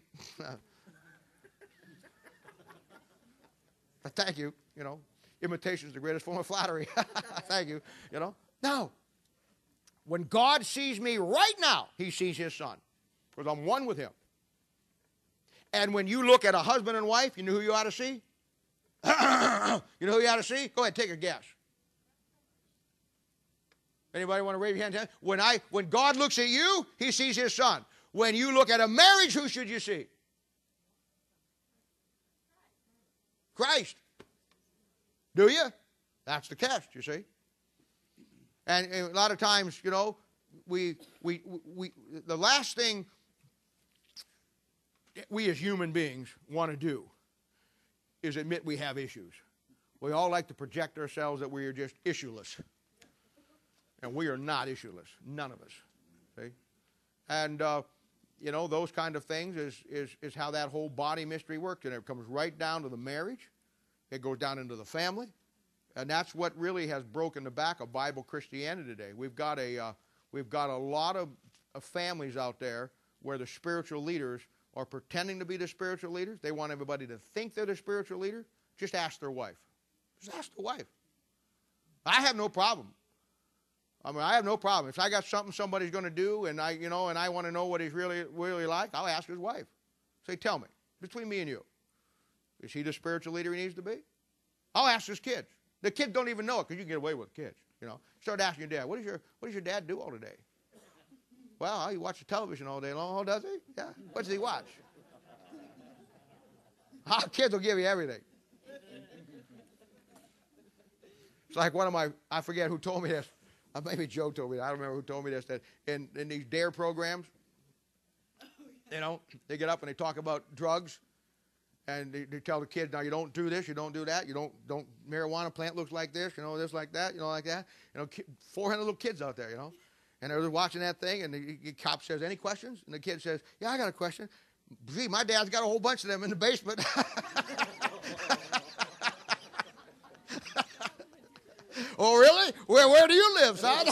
Thank you. Imitation is the greatest form of flattery. Thank you. No. When God sees me right now, he sees his son. Because I'm one with him. And when you look at a husband and wife, you know who you ought to see? You know who you ought to see? Go ahead, take a guess. Anybody want to raise your hand? When God looks at you, he sees his son. When you look at a marriage, who should you see? Christ. Do you? That's the test, you see. And a lot of times, the last thing we as human beings want to do is admit we have issues. We all like to project ourselves that we are just issueless. And we are not issueless. None of us. See? And, those kind of things is how that whole body mystery works. And it comes right down to the marriage. It goes down into the family. And that's what really has broken the back of Bible Christianity today. We've got a lot of families out there where the spiritual leaders are pretending to be the spiritual leaders. They want everybody to think they're the spiritual leader. Just ask their wife. Just ask the wife. I have no problem. I have no problem. If I got something somebody's going to do and I want to know what he's really like, I'll ask his wife. Say, tell me, between me and you, is he the spiritual leader he needs to be? I'll ask his kids. The kids don't even know it because you can get away with kids. Start asking your dad, what does your dad do all day? Well, he watches television all day long. Oh, does he? Yeah. What does he watch? Kids will give you everything. It's like I forget who told me this. Maybe Joe told me that. I don't remember who told me this. That in these DARE programs, they get up and they talk about drugs. And they tell the kids, now you don't do this, you don't do that, you don't marijuana plant looks like this, this like that, like that. 400 little kids out there, And they're watching that thing, and the cop says, any questions? And the kid says, yeah, I got a question. Gee, my dad's got a whole bunch of them in the basement. Oh, really? Where do you live, son?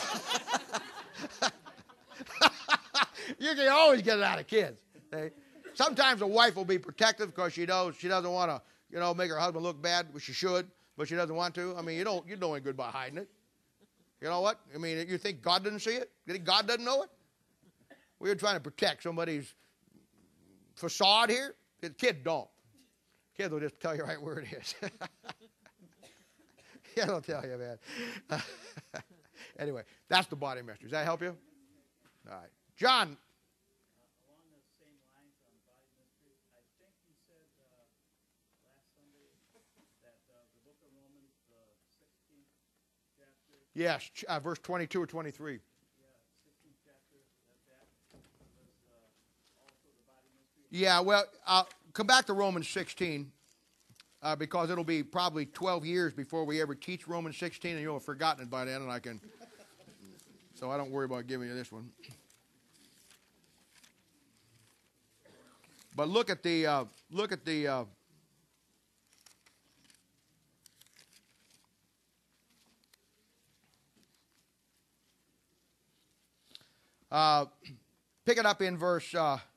You can always get it out of kids. See? Sometimes a wife will be protective because she knows she doesn't want to, make her husband look bad, which she should, but she doesn't want to. I mean, you're doing good by hiding it. You know what? I mean, you think God doesn't see it? You think God doesn't know it? We're trying to protect somebody's facade here. The kids don't. Kids will just tell you right where it is. Yeah, they'll tell you, man. Anyway, that's the body mystery. Does that help you? All right. John. Along the same lines on body mystery, I think you said last Sunday that the book of Romans, the 16th chapter. Yes, verse 22 or 23. Yeah, 16th chapter, that was also the body mystery. Yeah, well, come back to Romans 16 because it'll be probably 12 years before we ever teach Romans 16, and you'll have forgotten it by then, and so I don't worry about giving you this one. But look at the pick it up in verse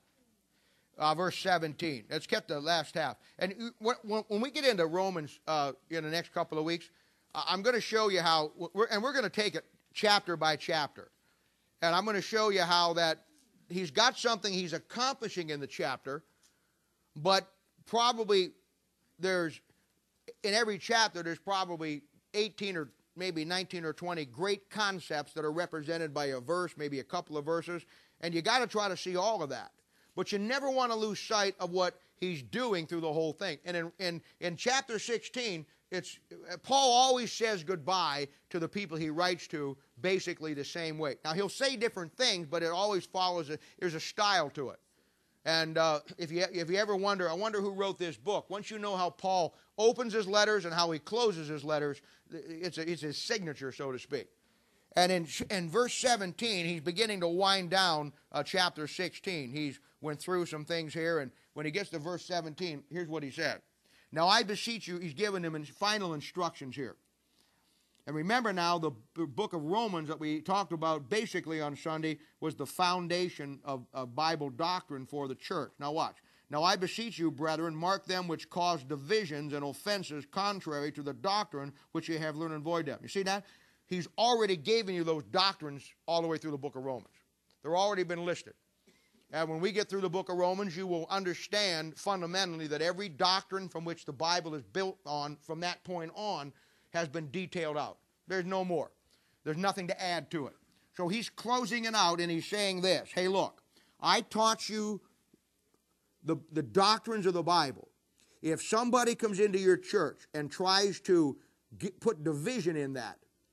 17. Let's get the last half. And when we get into Romans in the next couple of weeks, I'm going to show you how, we're going to take it chapter by chapter. And I'm going to show you how that he's got something he's accomplishing in the chapter, but probably in every chapter, there's probably 18 or maybe 19 or 20 great concepts that are represented by a verse, maybe a couple of verses, and you got to try to see all of that. But you never want to lose sight of what he's doing through the whole thing. And in chapter 16, Paul always says goodbye to the people he writes to basically the same way. Now, he'll say different things, but it always follows, there's a style to it. And if you ever wonder, I wonder who wrote this book. Once you know how Paul opens his letters and how he closes his letters, it's his signature, so to speak. And in verse 17, he's beginning to wind down chapter 16. He's went through some things here, and when he gets to verse 17, here's what he said. Now I beseech you, he's giving him final instructions here. And remember now, the book of Romans that we talked about basically on Sunday was the foundation of Bible doctrine for the church. Now watch. Now I beseech you, brethren, mark them which cause divisions and offenses contrary to the doctrine which ye have learned and void them. You see that? He's already given you those doctrines all the way through the book of Romans. They're already been listed. And when we get through the book of Romans, you will understand fundamentally that every doctrine from which the Bible is built on from that point on has been detailed out. There's no more. There's nothing to add to it. So he's closing it out and he's saying this. Hey, look, I taught you the doctrines of the Bible. If somebody comes into your church and tries to put division in that,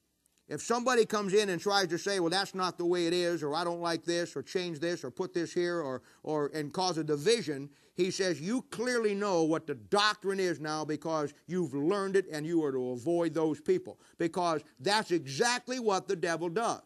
If somebody comes in and tries to say, well, that's not the way it is, or I don't like this, or change this, or put this here, and cause a division, he says, you clearly know what the doctrine is now because you've learned it and you are to avoid those people. Because that's exactly what the devil does.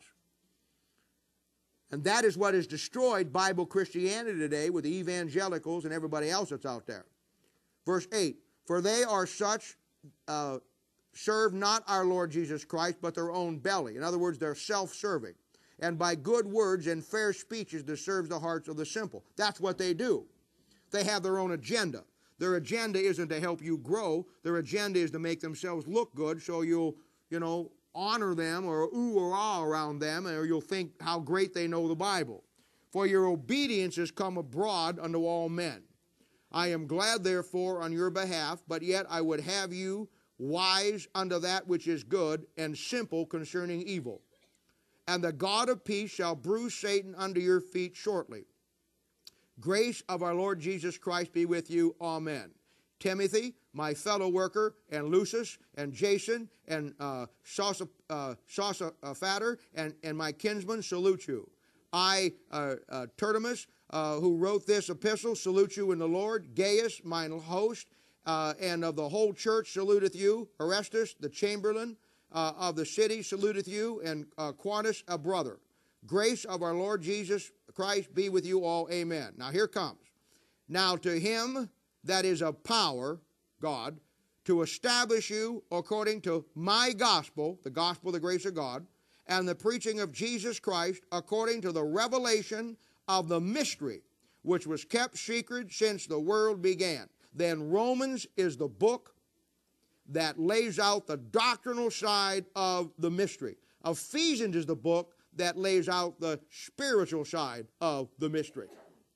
And that is what has destroyed Bible Christianity today with the evangelicals and everybody else that's out there. Verse 8, for they are such, serve not our Lord Jesus Christ, but their own belly. In other words, they're self-serving. And by good words and fair speeches to serve the hearts of the simple. That's what they do. They have their own agenda. Their agenda isn't to help you grow. Their agenda is to make themselves look good so you'll, honor them or ooh or ah around them, or you'll think how great they know the Bible. For your obedience has come abroad unto all men. I am glad, therefore, on your behalf, but yet I would have you wise unto that which is good, and simple concerning evil. And the God of peace shall bruise Satan under your feet shortly. Grace of our Lord Jesus Christ be with you. Amen. Timothy, my fellow worker, and Lucius, and Jason, and Sosipater, and my kinsmen salute you. I, Tertimus, who wrote this epistle, salute you in the Lord. Gaius, mine host, and of the whole church saluteth you. Orestes, the chamberlain of the city, saluteth you, and Quantus, a brother. Grace of our Lord Jesus Christ be with you all. Amen. Now here comes. Now to him that is of power, God, to establish you according to my gospel, the gospel of the grace of God, and the preaching of Jesus Christ according to the revelation of the mystery, which was kept secret since the world began. Then Romans is the book that lays out the doctrinal side of the mystery. Ephesians is the book that lays out the spiritual side of the mystery.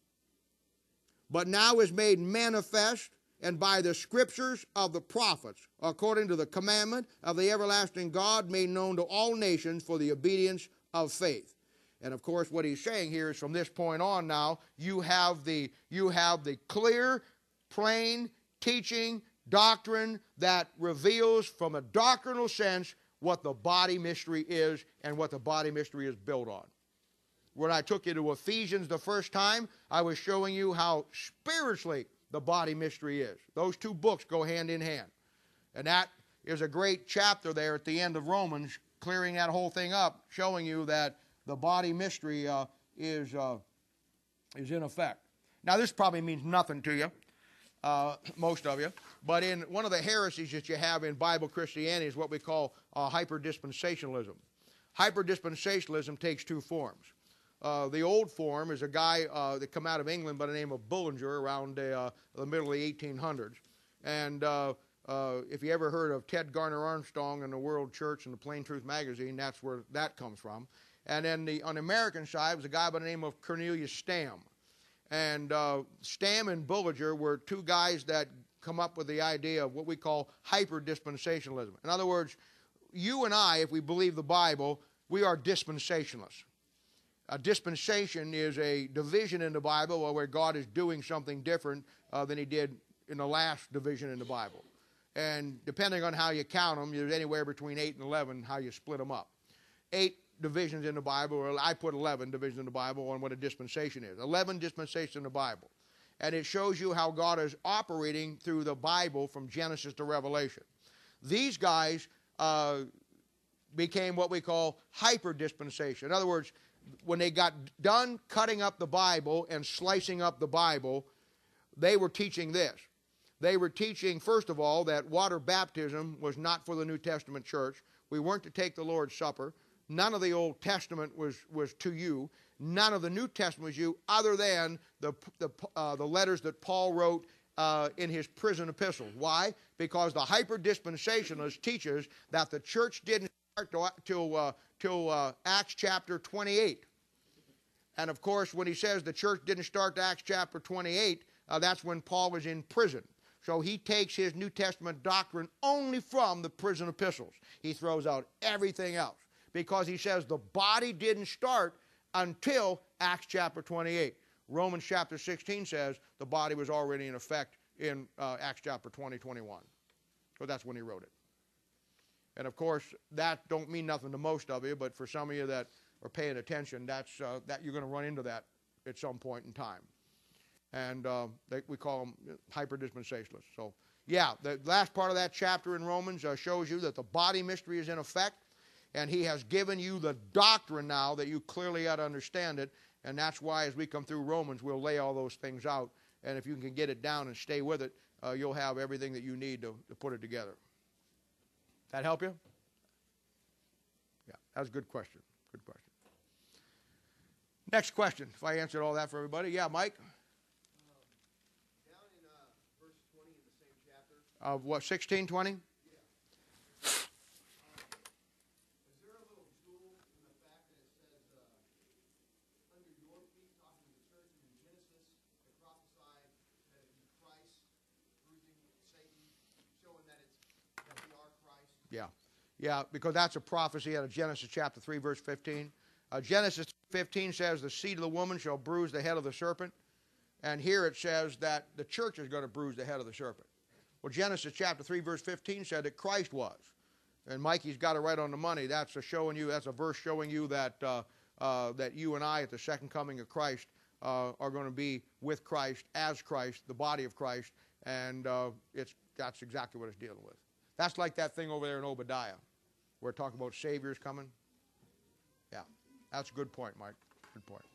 But now is made manifest, and by the scriptures of the prophets, according to the commandment of the everlasting God, made known to all nations for the obedience of faith. And of course, what he's saying here is from this point on now, you have the clear, plain teaching doctrine that reveals from a doctrinal sense what the body mystery is and what the body mystery is built on. When I took you to Ephesians the first time, I was showing you how spiritually the body mystery is. Those two books go hand in hand. And that is a great chapter there at the end of Romans, clearing that whole thing up, showing you that the body mystery is in effect. Now, this probably means nothing to you, most of you, but in one of the heresies that you have in Bible Christianity is what we call hyperdispensationalism. Hyperdispensationalism takes two forms. The old form is a guy that come out of England by the name of Bullinger around the middle of the 1800s. And if you ever heard of Ted Garner Armstrong and the World Church and the Plain Truth magazine, that's where that comes from. And then on the American side was a guy by the name of Cornelius Stam. And Stam and Bullinger were two guys that come up with the idea of what we call hyper-dispensationalism. In other words, you and I, if we believe the Bible, we are dispensationalists. A dispensation is a division in the Bible where God is doing something different than he did in the last division in the Bible. And depending on how you count them, there's anywhere between 8 and 11 how you split them up. 8 divisions in the Bible, or I put 11 divisions in the Bible on what a dispensation is. 11 dispensations in the Bible. And it shows you how God is operating through the Bible from Genesis to Revelation. These guys became what we call hyper-dispensation. In other words, when they got done cutting up the Bible and slicing up the Bible, they were teaching this. They were teaching, first of all, that water baptism was not for the New Testament church. We weren't to take the Lord's Supper. None of the Old Testament was to you. None of the New Testament was you, other than the letters that Paul wrote in his prison epistles. Why? Because the hyper-dispensationalist teaches that the church didn't start till Acts chapter 28. And of course, when he says the church didn't start to Acts chapter 28, that's when Paul was in prison. So he takes his New Testament doctrine only from the prison epistles. He throws out everything else because he says the body didn't start until Acts chapter 28. Romans chapter 16 says the body was already in effect in Acts chapter 20, 21. So that's when he wrote it. And of course, that don't mean nothing to most of you, but for some of you that are paying attention, that you're going to run into that at some point in time. And we call them hyper-dispensationalists. So, yeah, the last part of that chapter in Romans shows you that the body mystery is in effect, and he has given you the doctrine now that you clearly ought to understand it, and that's why as we come through Romans, we'll lay all those things out, and if you can get it down and stay with it, you'll have everything that you need to put it together. That help you? Yeah, that's a good question. Good question. Next question, if I answered all that for everybody. Yeah, Mike? Down in verse 20 in the same chapter. Of what, 16:20? Yeah. Is there a little jewel in the fact that it says, under your feet, talking to the church in Genesis, it prophesied that it be Christ bruising Satan, showing that we are Christ? Yeah. Yeah, because that's a prophecy out of Genesis chapter 3, verse 15. Genesis 15 says the seed of the woman shall bruise the head of the serpent. And here it says that the church is going to bruise the head of the serpent. Well, Genesis chapter 3, verse 15 said that Christ was. And Mikey's got it right on the money. That's a verse showing you that that you and I at the second coming of Christ are going to be with Christ, as Christ, the body of Christ. And that's exactly what it's dealing with. That's like that thing over there in Obadiah, where it talks about Savior's coming. Yeah, that's a good point, Mike. Good point.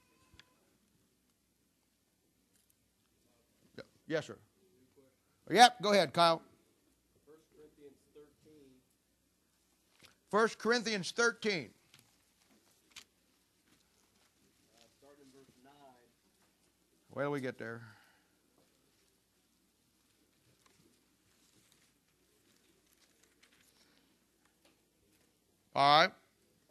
Yes, sir. Yep, go ahead, Kyle. 1 Corinthians 13. 1 Corinthians 13. Starting in verse 9. Where do we get there? All right.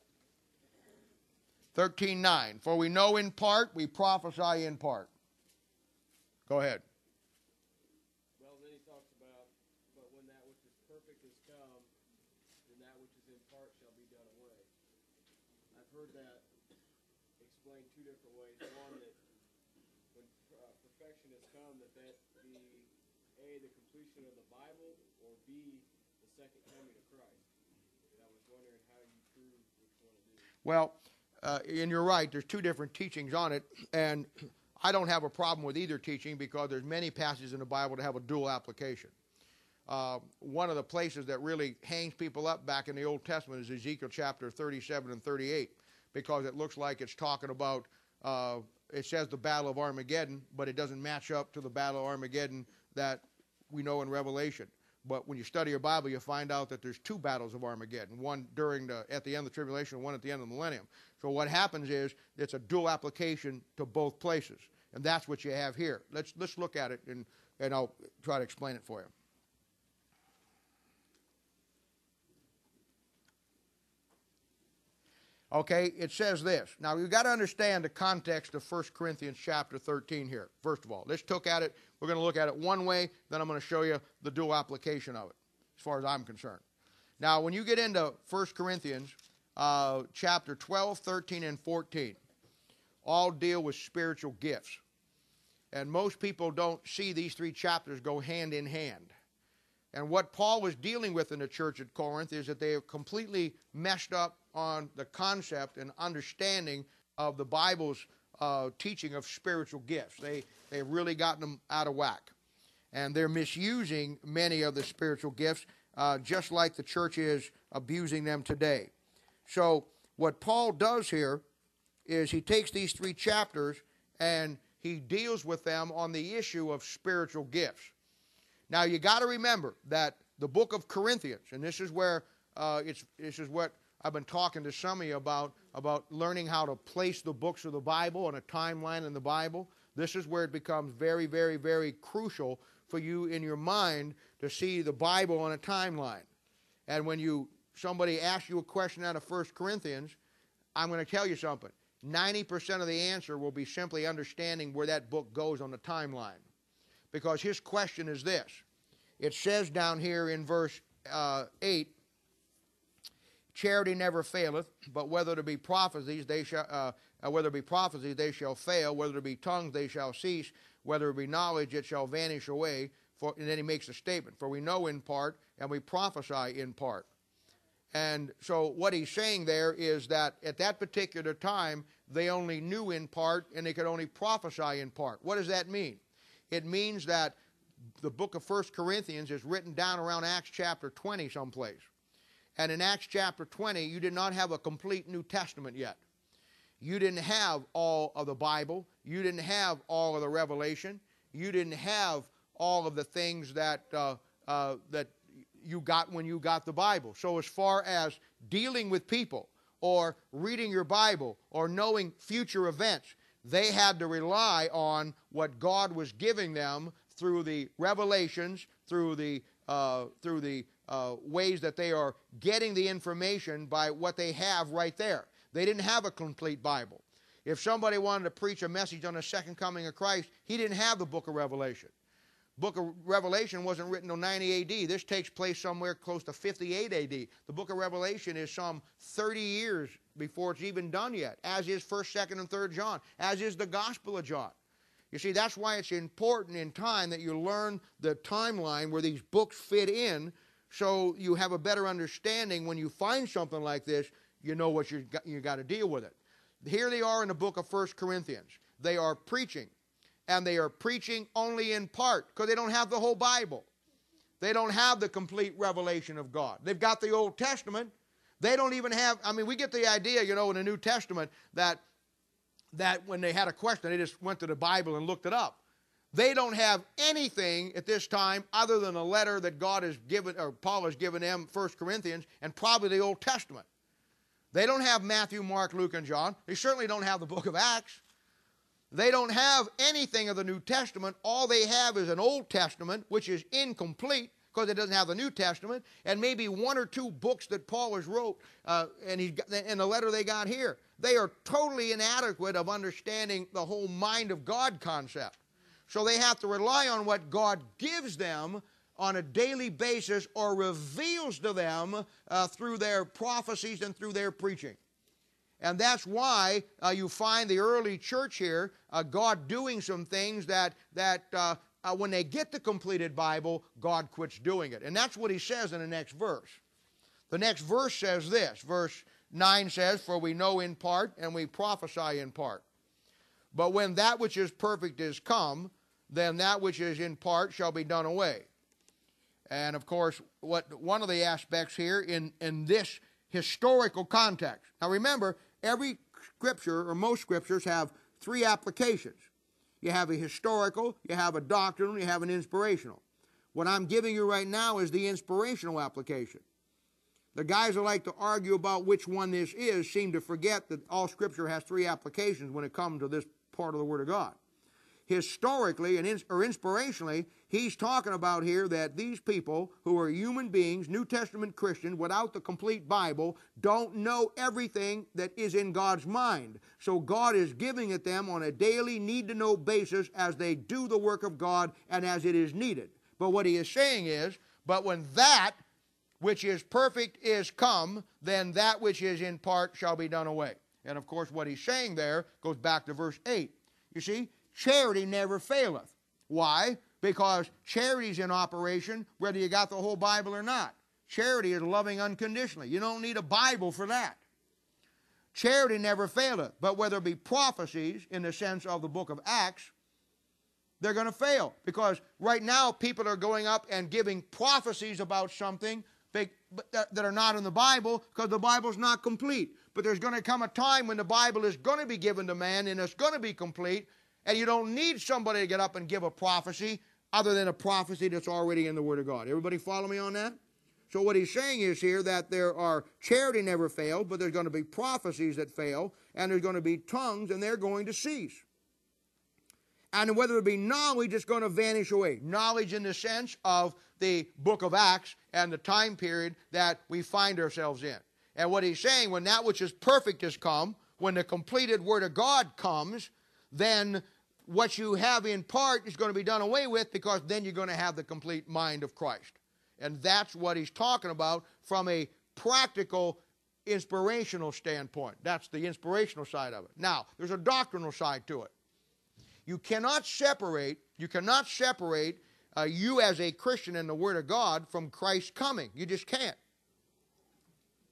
13:9. For we know in part, we prophesy in part. Go ahead. Well, then he talks about, but when that which is perfect is come, then that which is in part shall be done away. I've heard that explained two different ways. One, that when perfection has come, that be A, the completion of the Bible, or B, the second coming of Christ. And I was wondering how you prove which one it is. Well, and you're right, there's two different teachings on it, and I don't have a problem with either teaching because there's many passages in the Bible that have a dual application. One of the places that really hangs people up back in the Old Testament is Ezekiel chapter 37 and 38, because it looks like it's talking about, it says the battle of Armageddon, but it doesn't match up to the battle of Armageddon that we know in Revelation. But when you study your Bible, you find out that there's two battles of Armageddon, one at the end of the tribulation and one at the end of the millennium. So what happens is it's a dual application to both places. And that's what you have here. Let's look at it, and I'll try to explain it for you. Okay, it says this. Now, you've got to understand the context of 1 Corinthians chapter 13 here, first of all. Let's look at it. We're going to look at it one way, then I'm going to show you the dual application of it, as far as I'm concerned. Now, when you get into 1 Corinthians chapter 12, 13, and 14, all deal with spiritual gifts. And most people don't see these three chapters go hand in hand. And what Paul was dealing with in the church at Corinth is that they have completely messed up on the concept and understanding of the Bible's teaching of spiritual gifts. They've really gotten them out of whack. And they're misusing many of the spiritual gifts, just like the church is abusing them today. So what Paul does here is he takes these three chapters and he deals with them on the issue of spiritual gifts. Now, you got to remember that the book of Corinthians, and this is where this is what I've been talking to some of you about learning how to place the books of the Bible on a timeline in the Bible. This is where it becomes very, very, very crucial for you in your mind to see the Bible on a timeline. And when somebody asks you a question out of 1 Corinthians, I'm going to tell you something. 90% of the answer will be simply understanding where that book goes on the timeline. Because his question is this. It says down here in verse 8, charity never faileth, but whether there be prophecies, they shall fail. Whether there be tongues, they shall cease. Whether there be knowledge, it shall vanish away. And then he makes a statement. For we know in part, and we prophesy in part. And so what he's saying there is that at that particular time, they only knew in part and they could only prophesy in part. What does that mean? It means that the book of 1 Corinthians is written down around Acts chapter 20 someplace. And in Acts chapter 20, you did not have a complete New Testament yet. You didn't have all of the Bible. You didn't have all of the Revelation. You didn't have all of the things that you got when you got the Bible. So as far as dealing with people or reading your Bible or knowing future events, they had to rely on what God was giving them through the revelations, through the ways that they are getting the information by what they have right there. They didn't have a complete Bible. If somebody wanted to preach a message on the second coming of Christ, he didn't have the book of Revelation. Book of Revelation wasn't written until 90 A.D. This takes place somewhere close to 58 A.D. The book of Revelation is some 30 years before it's even done yet, as is 1st, 2nd, and 3rd John, as is the Gospel of John. You see, that's why it's important in time that you learn the timeline where these books fit in, so you have a better understanding when you find something like this, you know what you got to deal with it. Here they are in the book of 1 Corinthians. They are preaching, and they are preaching only in part because they don't have the whole Bible. They don't have the complete revelation of God. They've got the Old Testament. They don't even have, we get the idea, in the New Testament that when they had a question, they just went to the Bible and looked it up. They don't have anything at this time other than a letter that God has given, or Paul has given them, 1 Corinthians, and probably the Old Testament. They don't have Matthew, Mark, Luke, and John. They certainly don't have the book of Acts. They don't have anything of the New Testament. All they have is an Old Testament, which is incomplete because it doesn't have the New Testament, and maybe one or two books that Paul has wrote in the letter they got here. They are totally inadequate of understanding the whole mind of God concept. So they have to rely on what God gives them on a daily basis or reveals to them through their prophecies and through their preaching. And that's why you find the early church here, God doing some things that when they get the completed Bible, God quits doing it. And that's what he says in the next verse. The next verse says this. Verse 9 says, "For we know in part, and we prophesy in part. But when that which is perfect is come, then that which is in part shall be done away." And of course, one of the aspects here in this historical context. Now remember, every scripture, or most scriptures, have three applications. You have a historical, you have a doctrinal, you have an inspirational. What I'm giving you right now is the inspirational application. The guys who like to argue about which one this is seem to forget that all Scripture has three applications when it comes to this part of the Word of God. Historically or inspirationally, he's talking about here that these people who are human beings, New Testament Christians, without the complete Bible, don't know everything that is in God's mind. So God is giving it them on a daily need-to-know basis as they do the work of God and as it is needed. But what he is saying is, but when that which is perfect is come, then that which is in part shall be done away. And of course what he's saying there goes back to verse 8. You see, charity never faileth. Why? Because charity's in operation whether you got the whole Bible or not. Charity is loving unconditionally. You don't need a Bible for that. Charity never faileth. But whether it be prophecies in the sense of the book of Acts, they're going to fail. Because right now people are going up and giving prophecies about something that are not in the Bible because the Bible's not complete. But there's going to come a time when the Bible is going to be given to man and it's going to be complete, and you don't need somebody to get up and give a prophecy other than a prophecy that's already in the Word of God. Everybody follow me on that? So what he's saying is here that there are charity never failed, but there's going to be prophecies that fail, and there's going to be tongues, and they're going to cease. And whether it be knowledge, it's going to vanish away. Knowledge in the sense of the book of Acts and the time period that we find ourselves in. And what he's saying, when that which is perfect has come, when the completed Word of God comes, then what you have in part is going to be done away with, because then you're going to have the complete mind of Christ. And that's what he's talking about from a practical, inspirational standpoint. That's the inspirational side of it. Now, there's a doctrinal side to it. You cannot separate you as a Christian in the Word of God from Christ's coming. You just can't.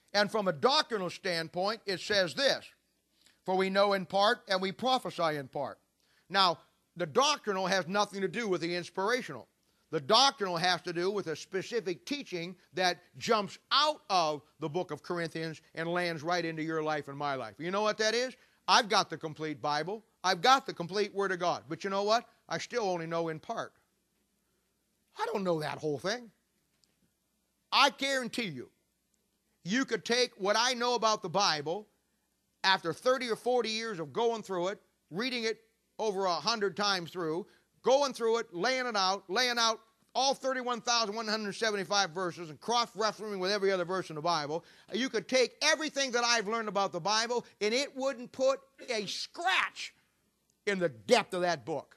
And from a doctrinal standpoint, it says this, for we know in part and we prophesy in part. Now, the doctrinal has nothing to do with the inspirational. The doctrinal has to do with a specific teaching that jumps out of the book of Corinthians and lands right into your life and my life. You know what that is? I've got the complete Bible. I've got the complete Word of God. But you know what? I still only know in part. I don't know that whole thing. I guarantee you, you could take what I know about the Bible after 30 or 40 years of going through it, reading it over 100 times through, going through it, laying out all 31,175 verses and cross-referencing with every other verse in the Bible. You could take everything that I've learned about the Bible and it wouldn't put a scratch in the depth of that book.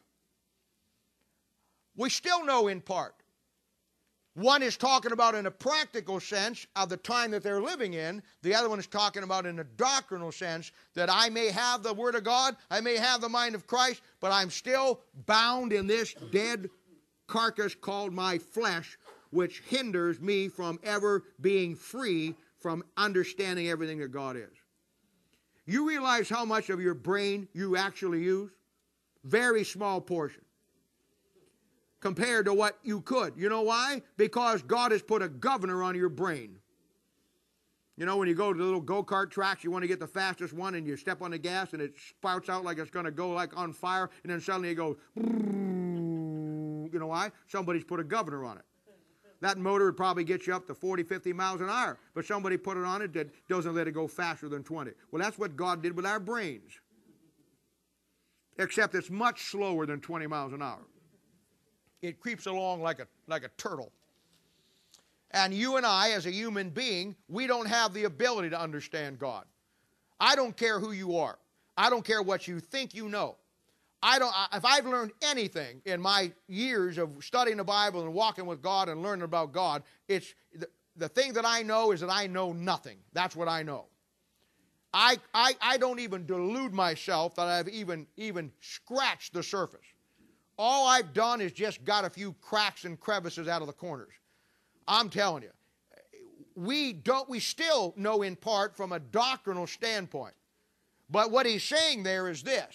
We still know in part. One is talking about in a practical sense of the time that they're living in. The other one is talking about in a doctrinal sense that I may have the Word of God, I may have the mind of Christ, but I'm still bound in this dead carcass called my flesh, which hinders me from ever being free from understanding everything that God is. You realize how much of your brain you actually use? Very small portion compared to what you could. You know why? Because God has put a governor on your brain. You know, when you go to the little go-kart tracks, you want to get the fastest one and you step on the gas and it spouts out like it's going to go like on fire, and then suddenly it goes, you know why? Somebody's put a governor on it. That motor would probably get you up to 40, 50 miles an hour, but somebody put it on it that doesn't let it go faster than 20. Well, that's what God did with our brains. Except it's much slower than 20 miles an hour. It creeps along like a turtle. And you and I, as a human being, we don't have the ability to understand God. I don't care who you are. I don't care what you think you know. If I've learned anything in my years of studying the Bible and walking with God and learning about God, it's the thing that I know is that I know nothing. That's what I know. I don't even delude myself that I've even scratched the surface. All I've done is just got a few cracks and crevices out of the corners. I'm telling you, we still know in part from a doctrinal standpoint. But what he's saying there is this.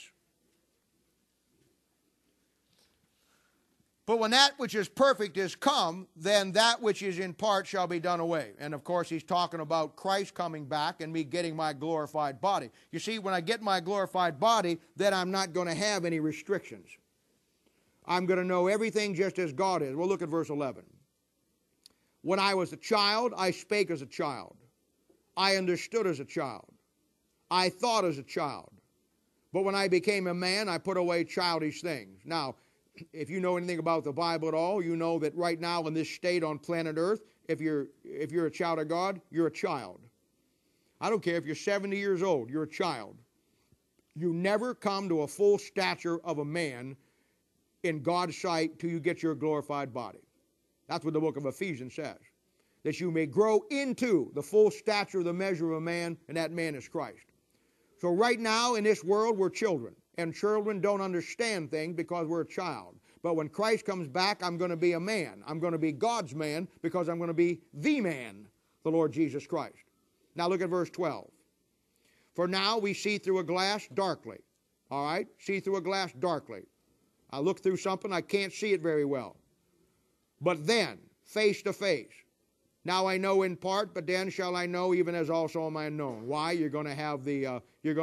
But when that which is perfect is come, then that which is in part shall be done away. And of course, he's talking about Christ coming back and me getting my glorified body. You see, when I get my glorified body, then I'm not going to have any restrictions. I'm going to know everything just as God is. Well, look at verse 11. When I was a child, I spake as a child. I understood as a child. I thought as a child. But when I became a man, I put away childish things. Now, if you know anything about the Bible at all, you know that right now in this state on planet Earth, if you're a child of God, you're a child. I don't care if you're 70 years old, you're a child. You never come to a full stature of a man in God's sight till you get your glorified body. That's what the book of Ephesians says. That you may grow into the full stature of the measure of a man, and that man is Christ. So right now in this world, we're children. And children don't understand things because we're a child. But when Christ comes back, I'm going to be a man. I'm going to be God's man because I'm going to be the man, the Lord Jesus Christ. Now look at verse 12. For now we see through a glass darkly. All right? See through a glass darkly. I look through something, I can't see it very well. But then, face to face. Now I know in part, but then shall I know even as also am I known. Why? You're going to have the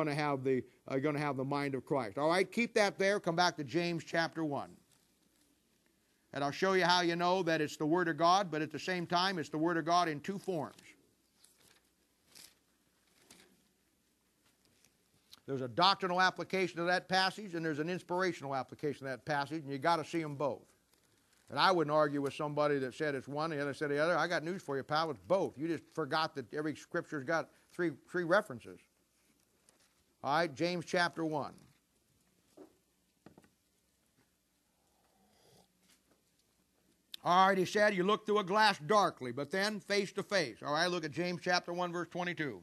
mind of Christ. All right, keep that there. Come back to James chapter 1. And I'll show you how you know that it's the Word of God, but at the same time, it's the Word of God in two forms. There's a doctrinal application of that passage, and there's an inspirational application of that passage, and you got to see them both. And I wouldn't argue with somebody that said it's one, the other said the other. I got news for you, pal. It's both. You just forgot that every scripture's got three references. All right, James chapter 1. All right, he said, you look through a glass darkly, but then face to face. All right, look at James chapter 1, verse 22.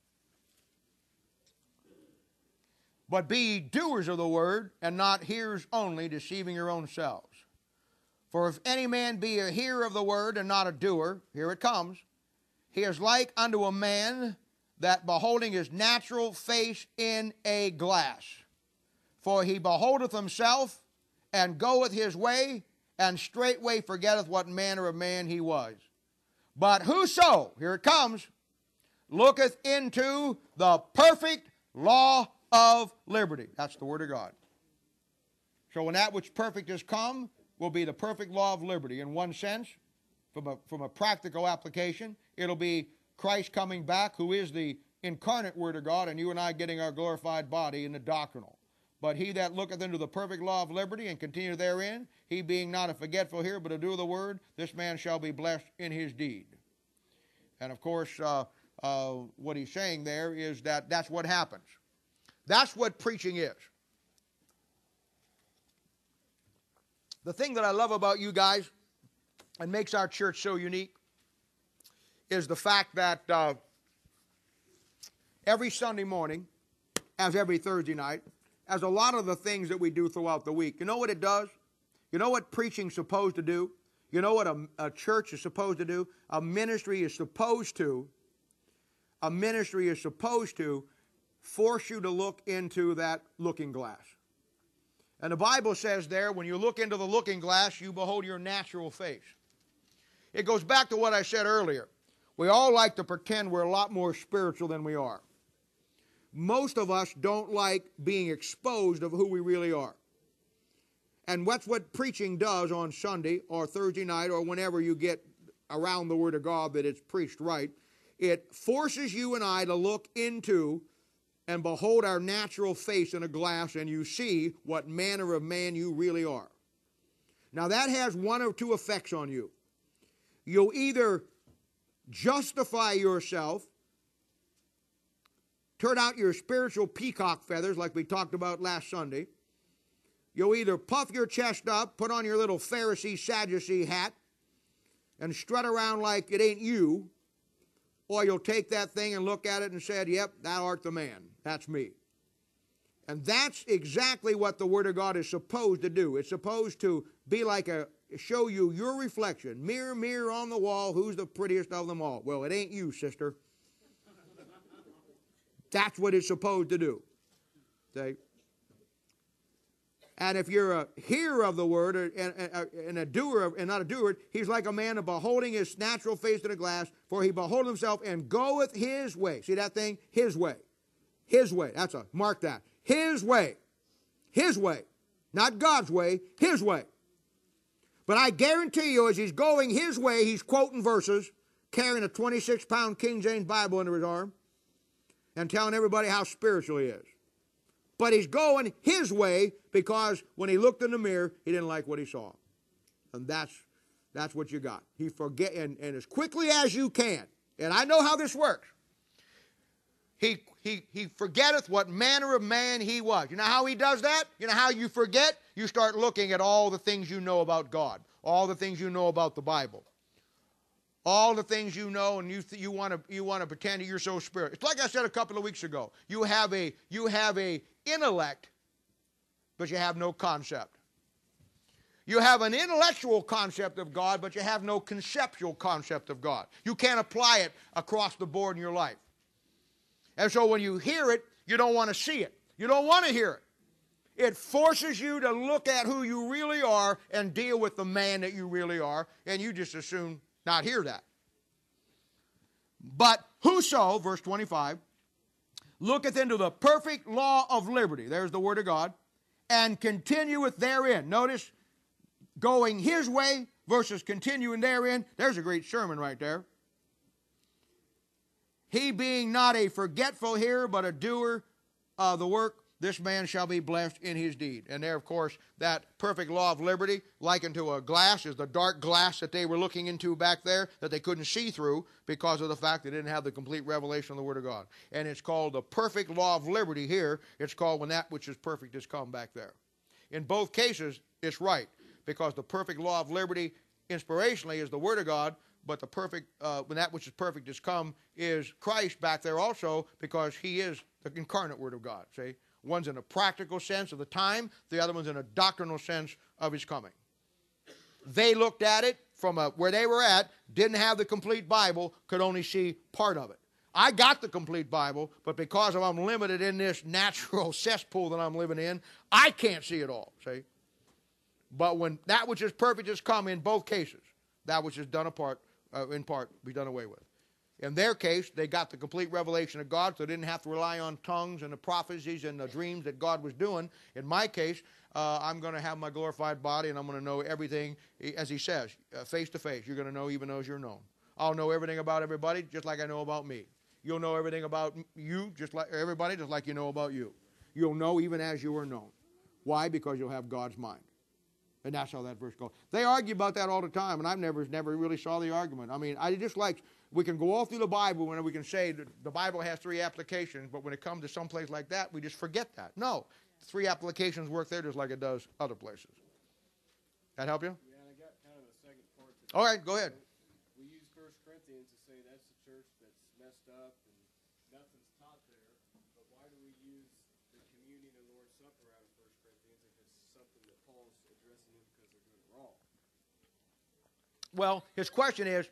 But be ye doers of the word, and not hearers only, deceiving your own selves. For if any man be a hearer of the word and not a doer, here it comes, He is like unto a man that beholding his natural face in a glass. For he beholdeth himself, and goeth his way, and straightway forgetteth what manner of man he was. But whoso, here it comes, looketh into the perfect law of liberty. That's the Word of God. So when that which perfect is come, will be the perfect law of liberty. In one sense, from a practical application, it'll be Christ coming back, who is the incarnate Word of God, and you and I getting our glorified body in the doctrinal. But he that looketh into the perfect law of liberty and continue therein, he being not a forgetful hearer, but a doer of the word, this man shall be blessed in his deed. And of course, what he's saying there is that that's what happens. That's what preaching is. The thing that I love about you guys and makes our church so unique is the fact that every Sunday morning, as every Thursday night, as a lot of the things that we do throughout the week, you know what it does? You know what preaching's supposed to do? You know what a church is supposed to do? A ministry is supposed to force you to look into that looking glass. And the Bible says there, when you look into the looking glass, you behold your natural face. It goes back to what I said earlier. We all like to pretend we're a lot more spiritual than we are. Most of us don't like being exposed of who we really are. And that's what preaching does on Sunday or Thursday night or whenever you get around the Word of God that it's preached right. It forces you and I to look into and behold our natural face in a glass, and you see what manner of man you really are. Now that has one or two effects on you. You'll either justify yourself, turn out your spiritual peacock feathers like we talked about last Sunday. You'll either puff your chest up, put on your little Pharisee, Sadducee hat, and strut around like it ain't you, or you'll take that thing and look at it and say, yep, thou art the man. That's me. And that's exactly what the Word of God is supposed to do. It's supposed to be like show you your reflection. Mirror, mirror on the wall, who's the prettiest of them all? Well, it ain't you, sister. That's what it's supposed to do. See? And if you're a hearer of the word and a doer and not a doer, he's like a man of beholding his natural face in a glass, for he beholdeth himself and goeth his way. See that thing? His way. His way. Mark that. His way. His way. Not God's way, his way. But I guarantee you, as he's going his way, he's quoting verses, carrying a 26-pound King James Bible under his arm, and telling everybody how spiritual he is. But he's going his way because when he looked in the mirror, he didn't like what he saw. And that's what you got. He forget and as quickly as you can, and I know how this works, he forgetteth what manner of man he was. You know how he does that? You know how you forget? You start looking at all the things you know about God, all the things you know about the Bible. All the things you know, and you want to pretend that you're so spiritual. It's like I said a couple of weeks ago. You have a intellect, but you have no concept. You have an intellectual concept of God, but you have no conceptual concept of God. You can't apply it across the board in your life. And so when you hear it, you don't want to see it. You don't want to hear it. It forces you to look at who you really are and deal with the man that you really are, and you just as soon not hear that. But whoso, verse 25, looketh into the perfect law of liberty, there's the Word of God, and continueth therein. Notice, going his way versus continuing therein. There's a great sermon right there. He being not a forgetful hearer, but a doer of the work, this man shall be blessed in his deed. And there, of course, that perfect law of liberty, likened to a glass, is the dark glass that they were looking into back there that they couldn't see through because of the fact they didn't have the complete revelation of the Word of God. And it's called the perfect law of liberty here. It's called when that which is perfect is come back there. In both cases, it's right, because the perfect law of liberty, inspirationally, is the Word of God, but the perfect, when that which is perfect is come, is Christ back there also, because he is the incarnate Word of God, see? One's in a practical sense of the time. The other one's in a doctrinal sense of his coming. They looked at it from where they were at, didn't have the complete Bible, could only see part of it. I got the complete Bible, but because I'm limited in this natural cesspool that I'm living in, I can't see it all, see? But when that which is perfect has come in both cases, that which is done in part, be done away with. In their case, they got the complete revelation of God, so they didn't have to rely on tongues and the prophecies and the dreams that God was doing. In my case, I'm going to have my glorified body, and I'm going to know everything, as he says, face to face. You're going to know even as you're known. I'll know everything about everybody, just like I know about me. You'll know everything about you, just like everybody, just like you know about you. You'll know even as you are known. Why? Because you'll have God's mind. And that's how that verse goes. They argue about that all the time, and I've never really saw the argument. I mean, I just like, we can go all through the Bible and we can say that the Bible has 3 applications, but when it comes to some place like that, we just forget that. No, 3 applications work there just like it does other places. That help you? Yeah, and I got kind of a second part to that. All right, go ahead. We use 1 Corinthians to say that's the church that's messed up and nothing's taught there. But why do we use the communion and Lord's Supper out of 1 Corinthians if it's something that Paul's addressing them because they're doing it wrong? Well, his question is,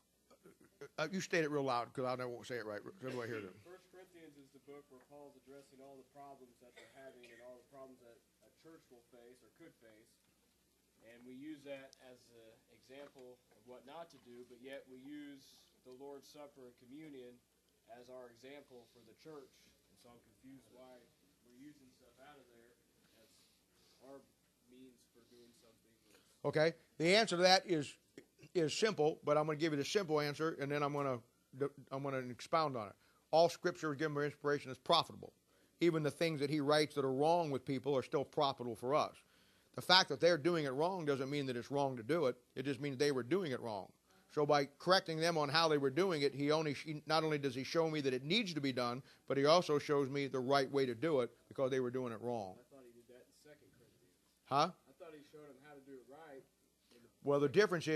you state it real loud because I won't say it right. So do I hear it? 1 Corinthians is the book where Paul's addressing all the problems that they're having and all the problems that a church will face or could face. And we use that as an example of what not to do, but yet we use the Lord's Supper and communion as our example for the church. And so I'm confused why we're using stuff out of there as our means for doing something. Okay. The answer to that is simple, but I'm going to give you the simple answer, and then I'm going to expound on it. All Scripture is given by inspiration is profitable. Even the things that he writes that are wrong with people are still profitable for us. The fact that they're doing it wrong doesn't mean that it's wrong to do it. It just means they were doing it wrong. So by correcting them on how they were doing it, not only does he show me that it needs to be done, but he also shows me the right way to do it because they were doing it wrong. I thought he did that in 2 Corinthians. Huh? I thought he showed them how to do it right. Well, the difference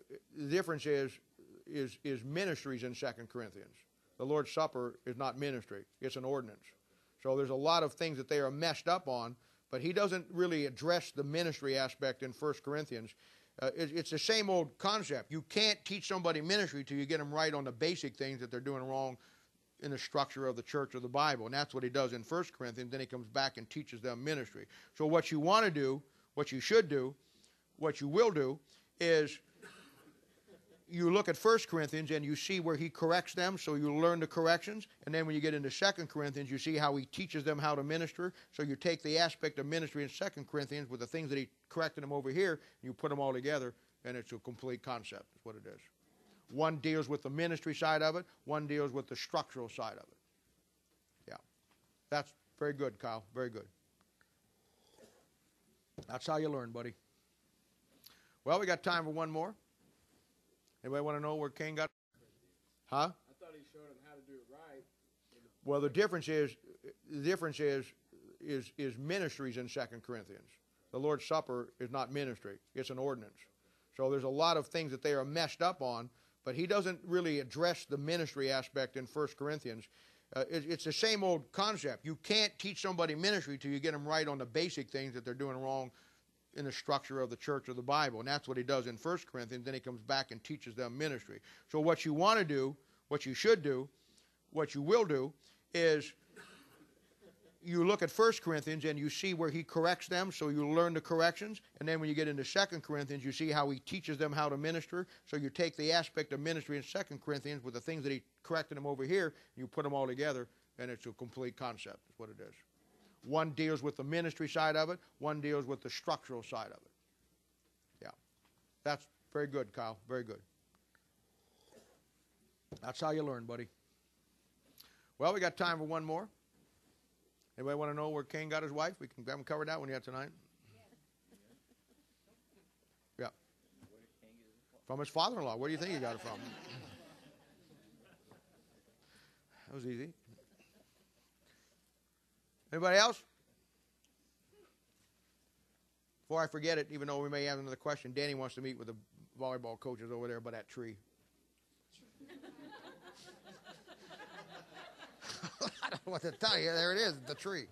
is ministries in 2 Corinthians. The Lord's Supper is not ministry. It's an ordinance. So there's a lot of things that they are messed up on, but he doesn't really address the ministry aspect in 1 Corinthians. It's the same old concept. You can't teach somebody ministry till you get them right on the basic things that they're doing wrong in the structure of the church or the Bible. And that's what he does in 1 Corinthians. Then he comes back and teaches them ministry. So what you want to do, what you should do, what you will do, is you look at 1 Corinthians and you see where he corrects them, so you learn the corrections. And then when you get into 2 Corinthians, you see how he teaches them how to minister. So you take the aspect of ministry in 2 Corinthians with the things that he corrected them over here, and you put them all together, and it's a complete concept, is what it is. One deals with the ministry side of it, one deals with the structural side of it. Yeah. That's very good, Kyle. Very good. That's how you learn, buddy. Well, we got time for one more. Anybody want to know where Cain got? Huh? I thought he showed them how to do it right. Well, the difference is ministries in 2 Corinthians. The Lord's Supper is not ministry. It's an ordinance. So there's a lot of things that they are messed up on, but he doesn't really address the ministry aspect in 1 Corinthians. It's the same old concept. You can't teach somebody ministry till you get them right on the basic things that they're doing wrong in the structure of the church or the Bible. And that's what he does in 1 Corinthians. Then he comes back and teaches them ministry. So what you want to do, what you should do, what you will do, is you look at 1 Corinthians and you see where he corrects them, so you learn the corrections. And then when you get into 2 Corinthians, you see how he teaches them how to minister. So you take the aspect of ministry in 2 Corinthians with the things that he corrected them over here, and you put them all together, and it's a complete concept, is what it is. One deals with the ministry side of it, one deals with the structural side of it. Yeah. That's very good, Kyle. Very good. That's how you learn, buddy. Well, we got time for one more. Anybody want to know where Cain got his wife? We can haven't covered that one yet tonight. Yeah. From his father-in-law. Where do you think he got it from? That was easy. Anybody else? Before I forget it, even though we may have another question, Danny wants to meet with the volleyball coaches over there by that tree. I don't know what to tell you. There it is, the tree.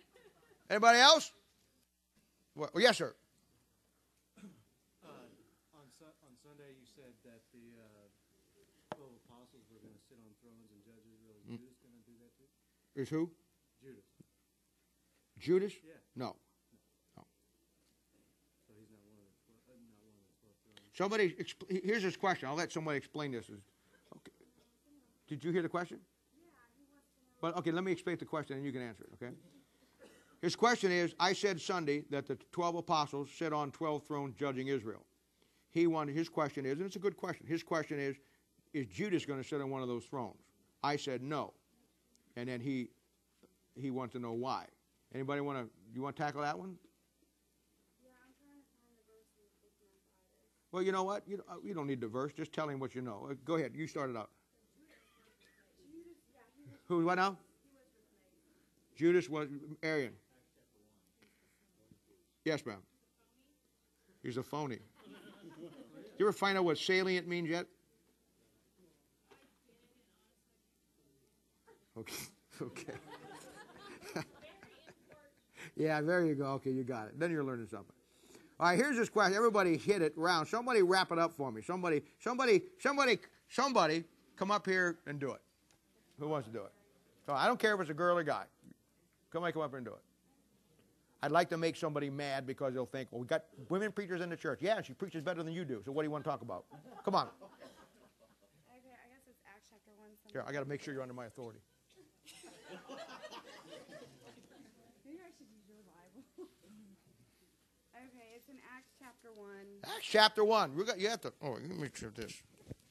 Anybody else? Well, yes, sir. Is who? Judas. Judas? Yeah. No. So he's not one of the 12. Here's his question. I'll let somebody explain this. Okay. Did you hear the question? But okay, let me explain the question and you can answer it, okay? His question is, I said Sunday that the 12 apostles sit on 12 thrones judging Israel. His question is, and it's a good question, his question is Judas going to sit on one of those thrones? I said no. And then he wants to know why. Anybody want to tackle that one? Yeah, I'm trying to find the verse in the book of Titus. Well, you know what? You don't need the verse. Just tell him what you know. Go ahead. You start it out. Who, what now? Judas was Arian. Yes, ma'am. He's a phony. You ever find out what salient means yet? Okay. Okay. Yeah, there you go. Okay, you got it. Then you're learning something. All right, here's this question. Everybody hit it round. Somebody wrap it up for me. Somebody come up here and do it. Who wants to do it? So I don't care if it's a girl or guy. Come up here and do it. I'd like to make somebody mad because they'll think, well, we got women preachers in the church. Yeah, she preaches better than you do. So what do you want to talk about? Come on. Okay, I guess it's Acts chapter 1. Here, I got to make sure you're under my authority. Maybe I should use your Bible. Okay, it's in Acts chapter 1. Acts chapter 1. You have to. Oh, let me make sure of this.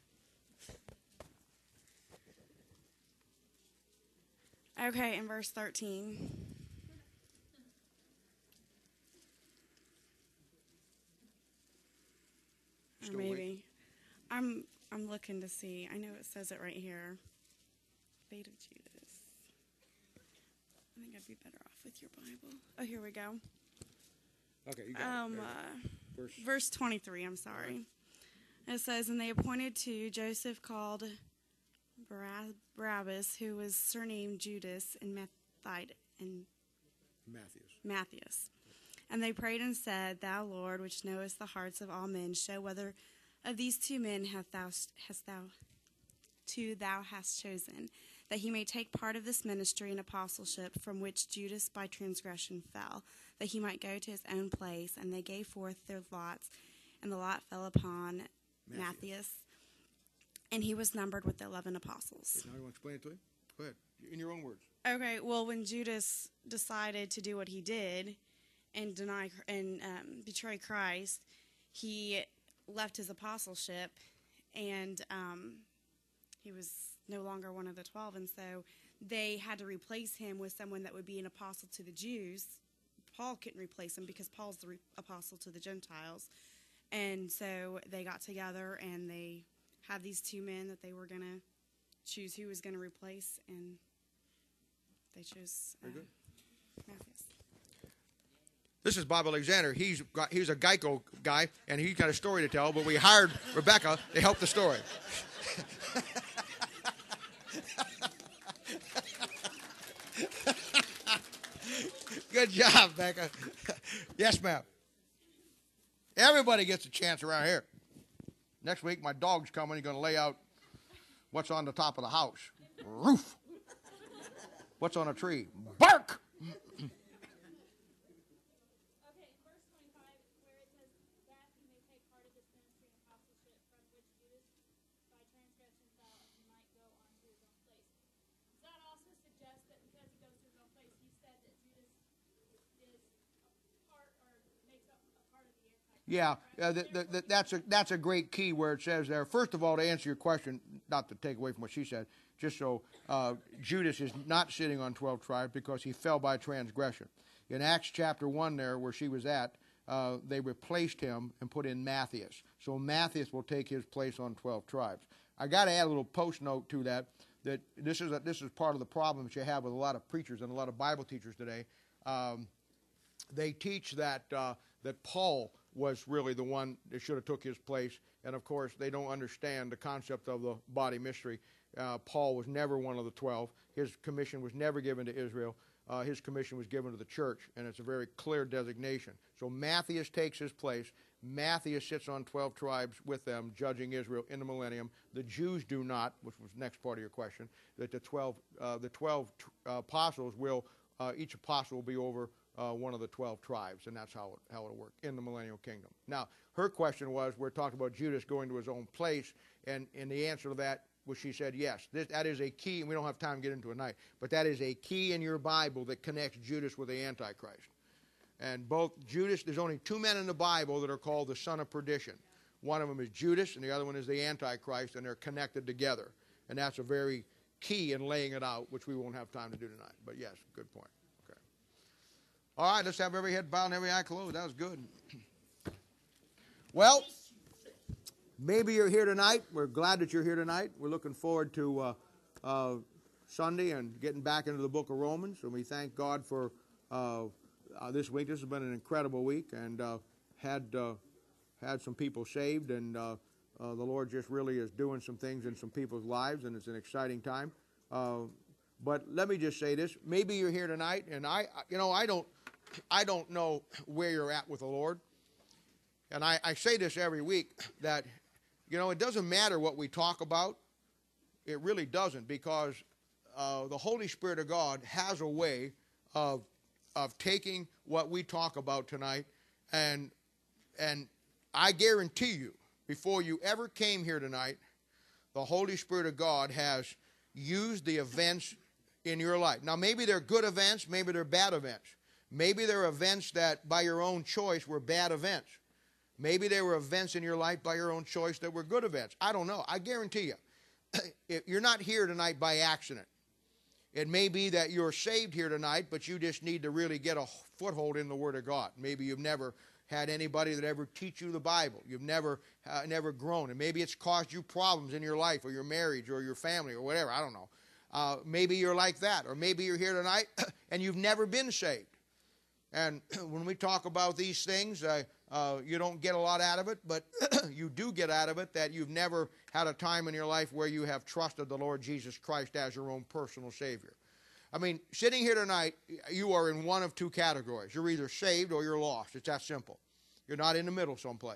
Okay, in verse 13. Or Still maybe. I'm looking to see. I know it says it right here. Fate of Judas. I think I'd be better off with your Bible. Oh, here we go. Okay, you got it. Verse 23, I'm sorry. It says, and they appointed to Joseph called Barabbas, who was surnamed Judas, and Matthias. And they prayed and said, Thou, Lord, which knowest the hearts of all men, show whether of these two men thou hast chosen, that he may take part of this ministry and apostleship from which Judas by transgression fell, that he might go to his own place. And they gave forth their lots, and the lot fell upon Matthias, and he was numbered with the 11 apostles. Now you want to explain it to him? Go ahead, in your own words. Okay, well, when Judas decided to do what he did and betray Christ, he left his apostleship, and he was no longer one of the 12, and so they had to replace him with someone that would be an apostle to the Jews. Paul couldn't replace him because Paul's the apostle to the Gentiles, and so they got together and they had these two men that they were going to choose who was going to replace, and they chose Matthias. This is Bob Alexander. He's a Geico guy, and he's got a story to tell, but we hired Rebecca to help the story. Good job, Becca. Yes, ma'am. Everybody gets a chance around here. Next week, my dog's coming. He's going to lay out what's on the top of the house. Roof. What's on a tree? Bark. Okay, in verse 25, where it says, that he may take part of this ministry and apostleship from which Judas by transgression fell, and he might go on to his own place. Does that also suggest that because he goes to his own place, you said that Judas is a part, or makes up a part of the Antichrist? Yeah, that's a great key where it says there. First of all, to answer your question, not to take away from what she said, just so Judas is not sitting on 12 tribes because he fell by transgression. In Acts chapter 1 there, where she was at, they replaced him and put in Matthias. So Matthias will take his place on 12 tribes. I got to add a little post note to that this is part of the problem that you have with a lot of preachers and a lot of Bible teachers today. They teach that Paul was really the one that should have took his place, and of course they don't understand the concept of the body mystery. Paul was never one of the 12. His commission was never given to Israel. His commission was given to the church, and it's a very clear designation. So Matthias takes his place. Matthias sits on 12 tribes with them, judging Israel in the millennium. The Jews do not, which was the next part of your question, that the 12 apostles will, each apostle will be over one of the 12 tribes, and that's how it'll work in the millennial kingdom. Now, her question was, we're talking about Judas going to his own place, and the answer to that was, she said, yes, that is a key, and we don't have time to get into it tonight, but that is a key in your Bible that connects Judas with the Antichrist. And both Judas, there's only two men in the Bible that are called the son of perdition. One of them is Judas, and the other one is the Antichrist, and they're connected together. And that's a very key in laying it out, which we won't have time to do tonight. But yes, good point. Okay. All right, let's have every head bowed and every eye closed. That was good. Well, maybe you're here tonight. We're glad that you're here tonight. We're looking forward to Sunday and getting back into the book of Romans. And we thank God for this week. This has been an incredible week, and had some people saved, and the Lord just really is doing some things in some people's lives, and it's an exciting time. But let me just say this: maybe you're here tonight, and I don't know where you're at with the Lord, and I say this every week that it doesn't matter what we talk about. It really doesn't, because the Holy Spirit of God has a way of taking what we talk about tonight, and I guarantee you, before you ever came here tonight, the Holy Spirit of God has used the events in your life. Now, maybe they're good events, maybe they're bad events. Maybe they're events that, by your own choice, were bad events. Maybe there were events in your life by your own choice that were good events. I don't know. I guarantee you, you're not here tonight by accident. It may be that you're saved here tonight, but you just need to really get a foothold in the Word of God. Maybe you've never had anybody that ever teach you the Bible. You've never grown, and maybe it's caused you problems in your life or your marriage or your family or whatever. I don't know. Maybe you're like that, or maybe you're here tonight and you've never been saved. And when we talk about these things, you don't get a lot out of it, but you do get out of it that you've never had a time in your life where you have trusted the Lord Jesus Christ as your own personal Savior. I mean, sitting here tonight, you are in one of two categories. You're either saved or you're lost. It's that simple. You're not in the middle someplace.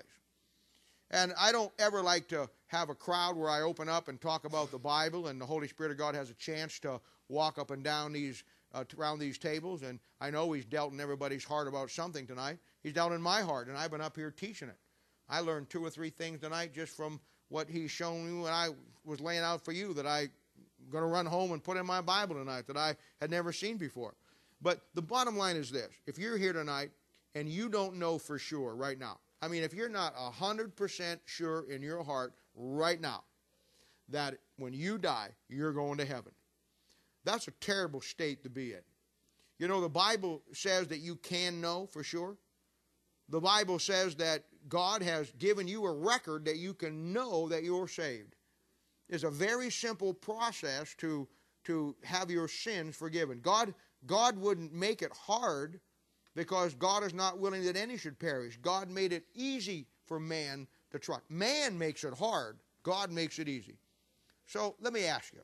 And I don't ever like to have a crowd where I open up and talk about the Bible, and the Holy Spirit of God has a chance to walk up and down around these tables. And I know He's dealt in everybody's heart about something tonight. He's dealt in my heart, and I've been up here teaching it. I learned 2 or 3 things tonight just from what He's shown me when I was laying out for you that I'm going to run home and put in my Bible tonight that I had never seen before. But the bottom line is this: if you're here tonight and you don't know for sure right now, I mean, if you're not 100% sure in your heart right now that when you die, you're going to heaven, that's a terrible state to be in. You know, the Bible says that you can know for sure. The Bible says that God has given you a record that you can know that you're saved. It's a very simple process to have your sins forgiven. God wouldn't make it hard, because God is not willing that any should perish. God made it easy for man to trust. Man makes it hard. God makes it easy. So let me ask you.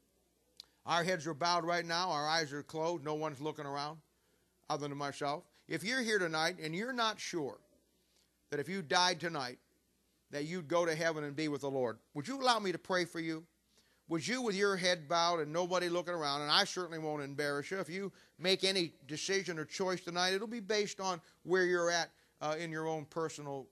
Our heads are bowed right now. Our eyes are closed. No one's looking around other than myself. If you're here tonight and you're not sure that if you died tonight that you'd go to heaven and be with the Lord, would you allow me to pray for you? Would you, with your head bowed and nobody looking around, and I certainly won't embarrass you, if you make any decision or choice tonight, it'll be based on where you're at in your own personal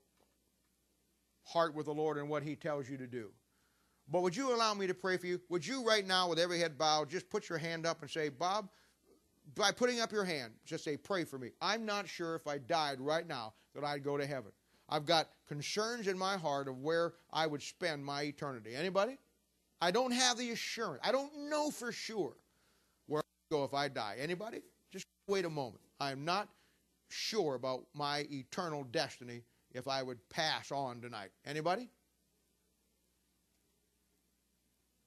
heart with the Lord and what He tells you to do. But would you allow me to pray for you? Would you right now, with every head bowed, just put your hand up and say, Bob, by putting up your hand, just say, pray for me. I'm not sure if I died right now that I'd go to heaven. I've got concerns in my heart of where I would spend my eternity. Anybody? I don't have the assurance. I don't know for sure where I'd go if I die. Anybody? Just wait a moment. I'm not sure about my eternal destiny if I would pass on tonight. Anybody?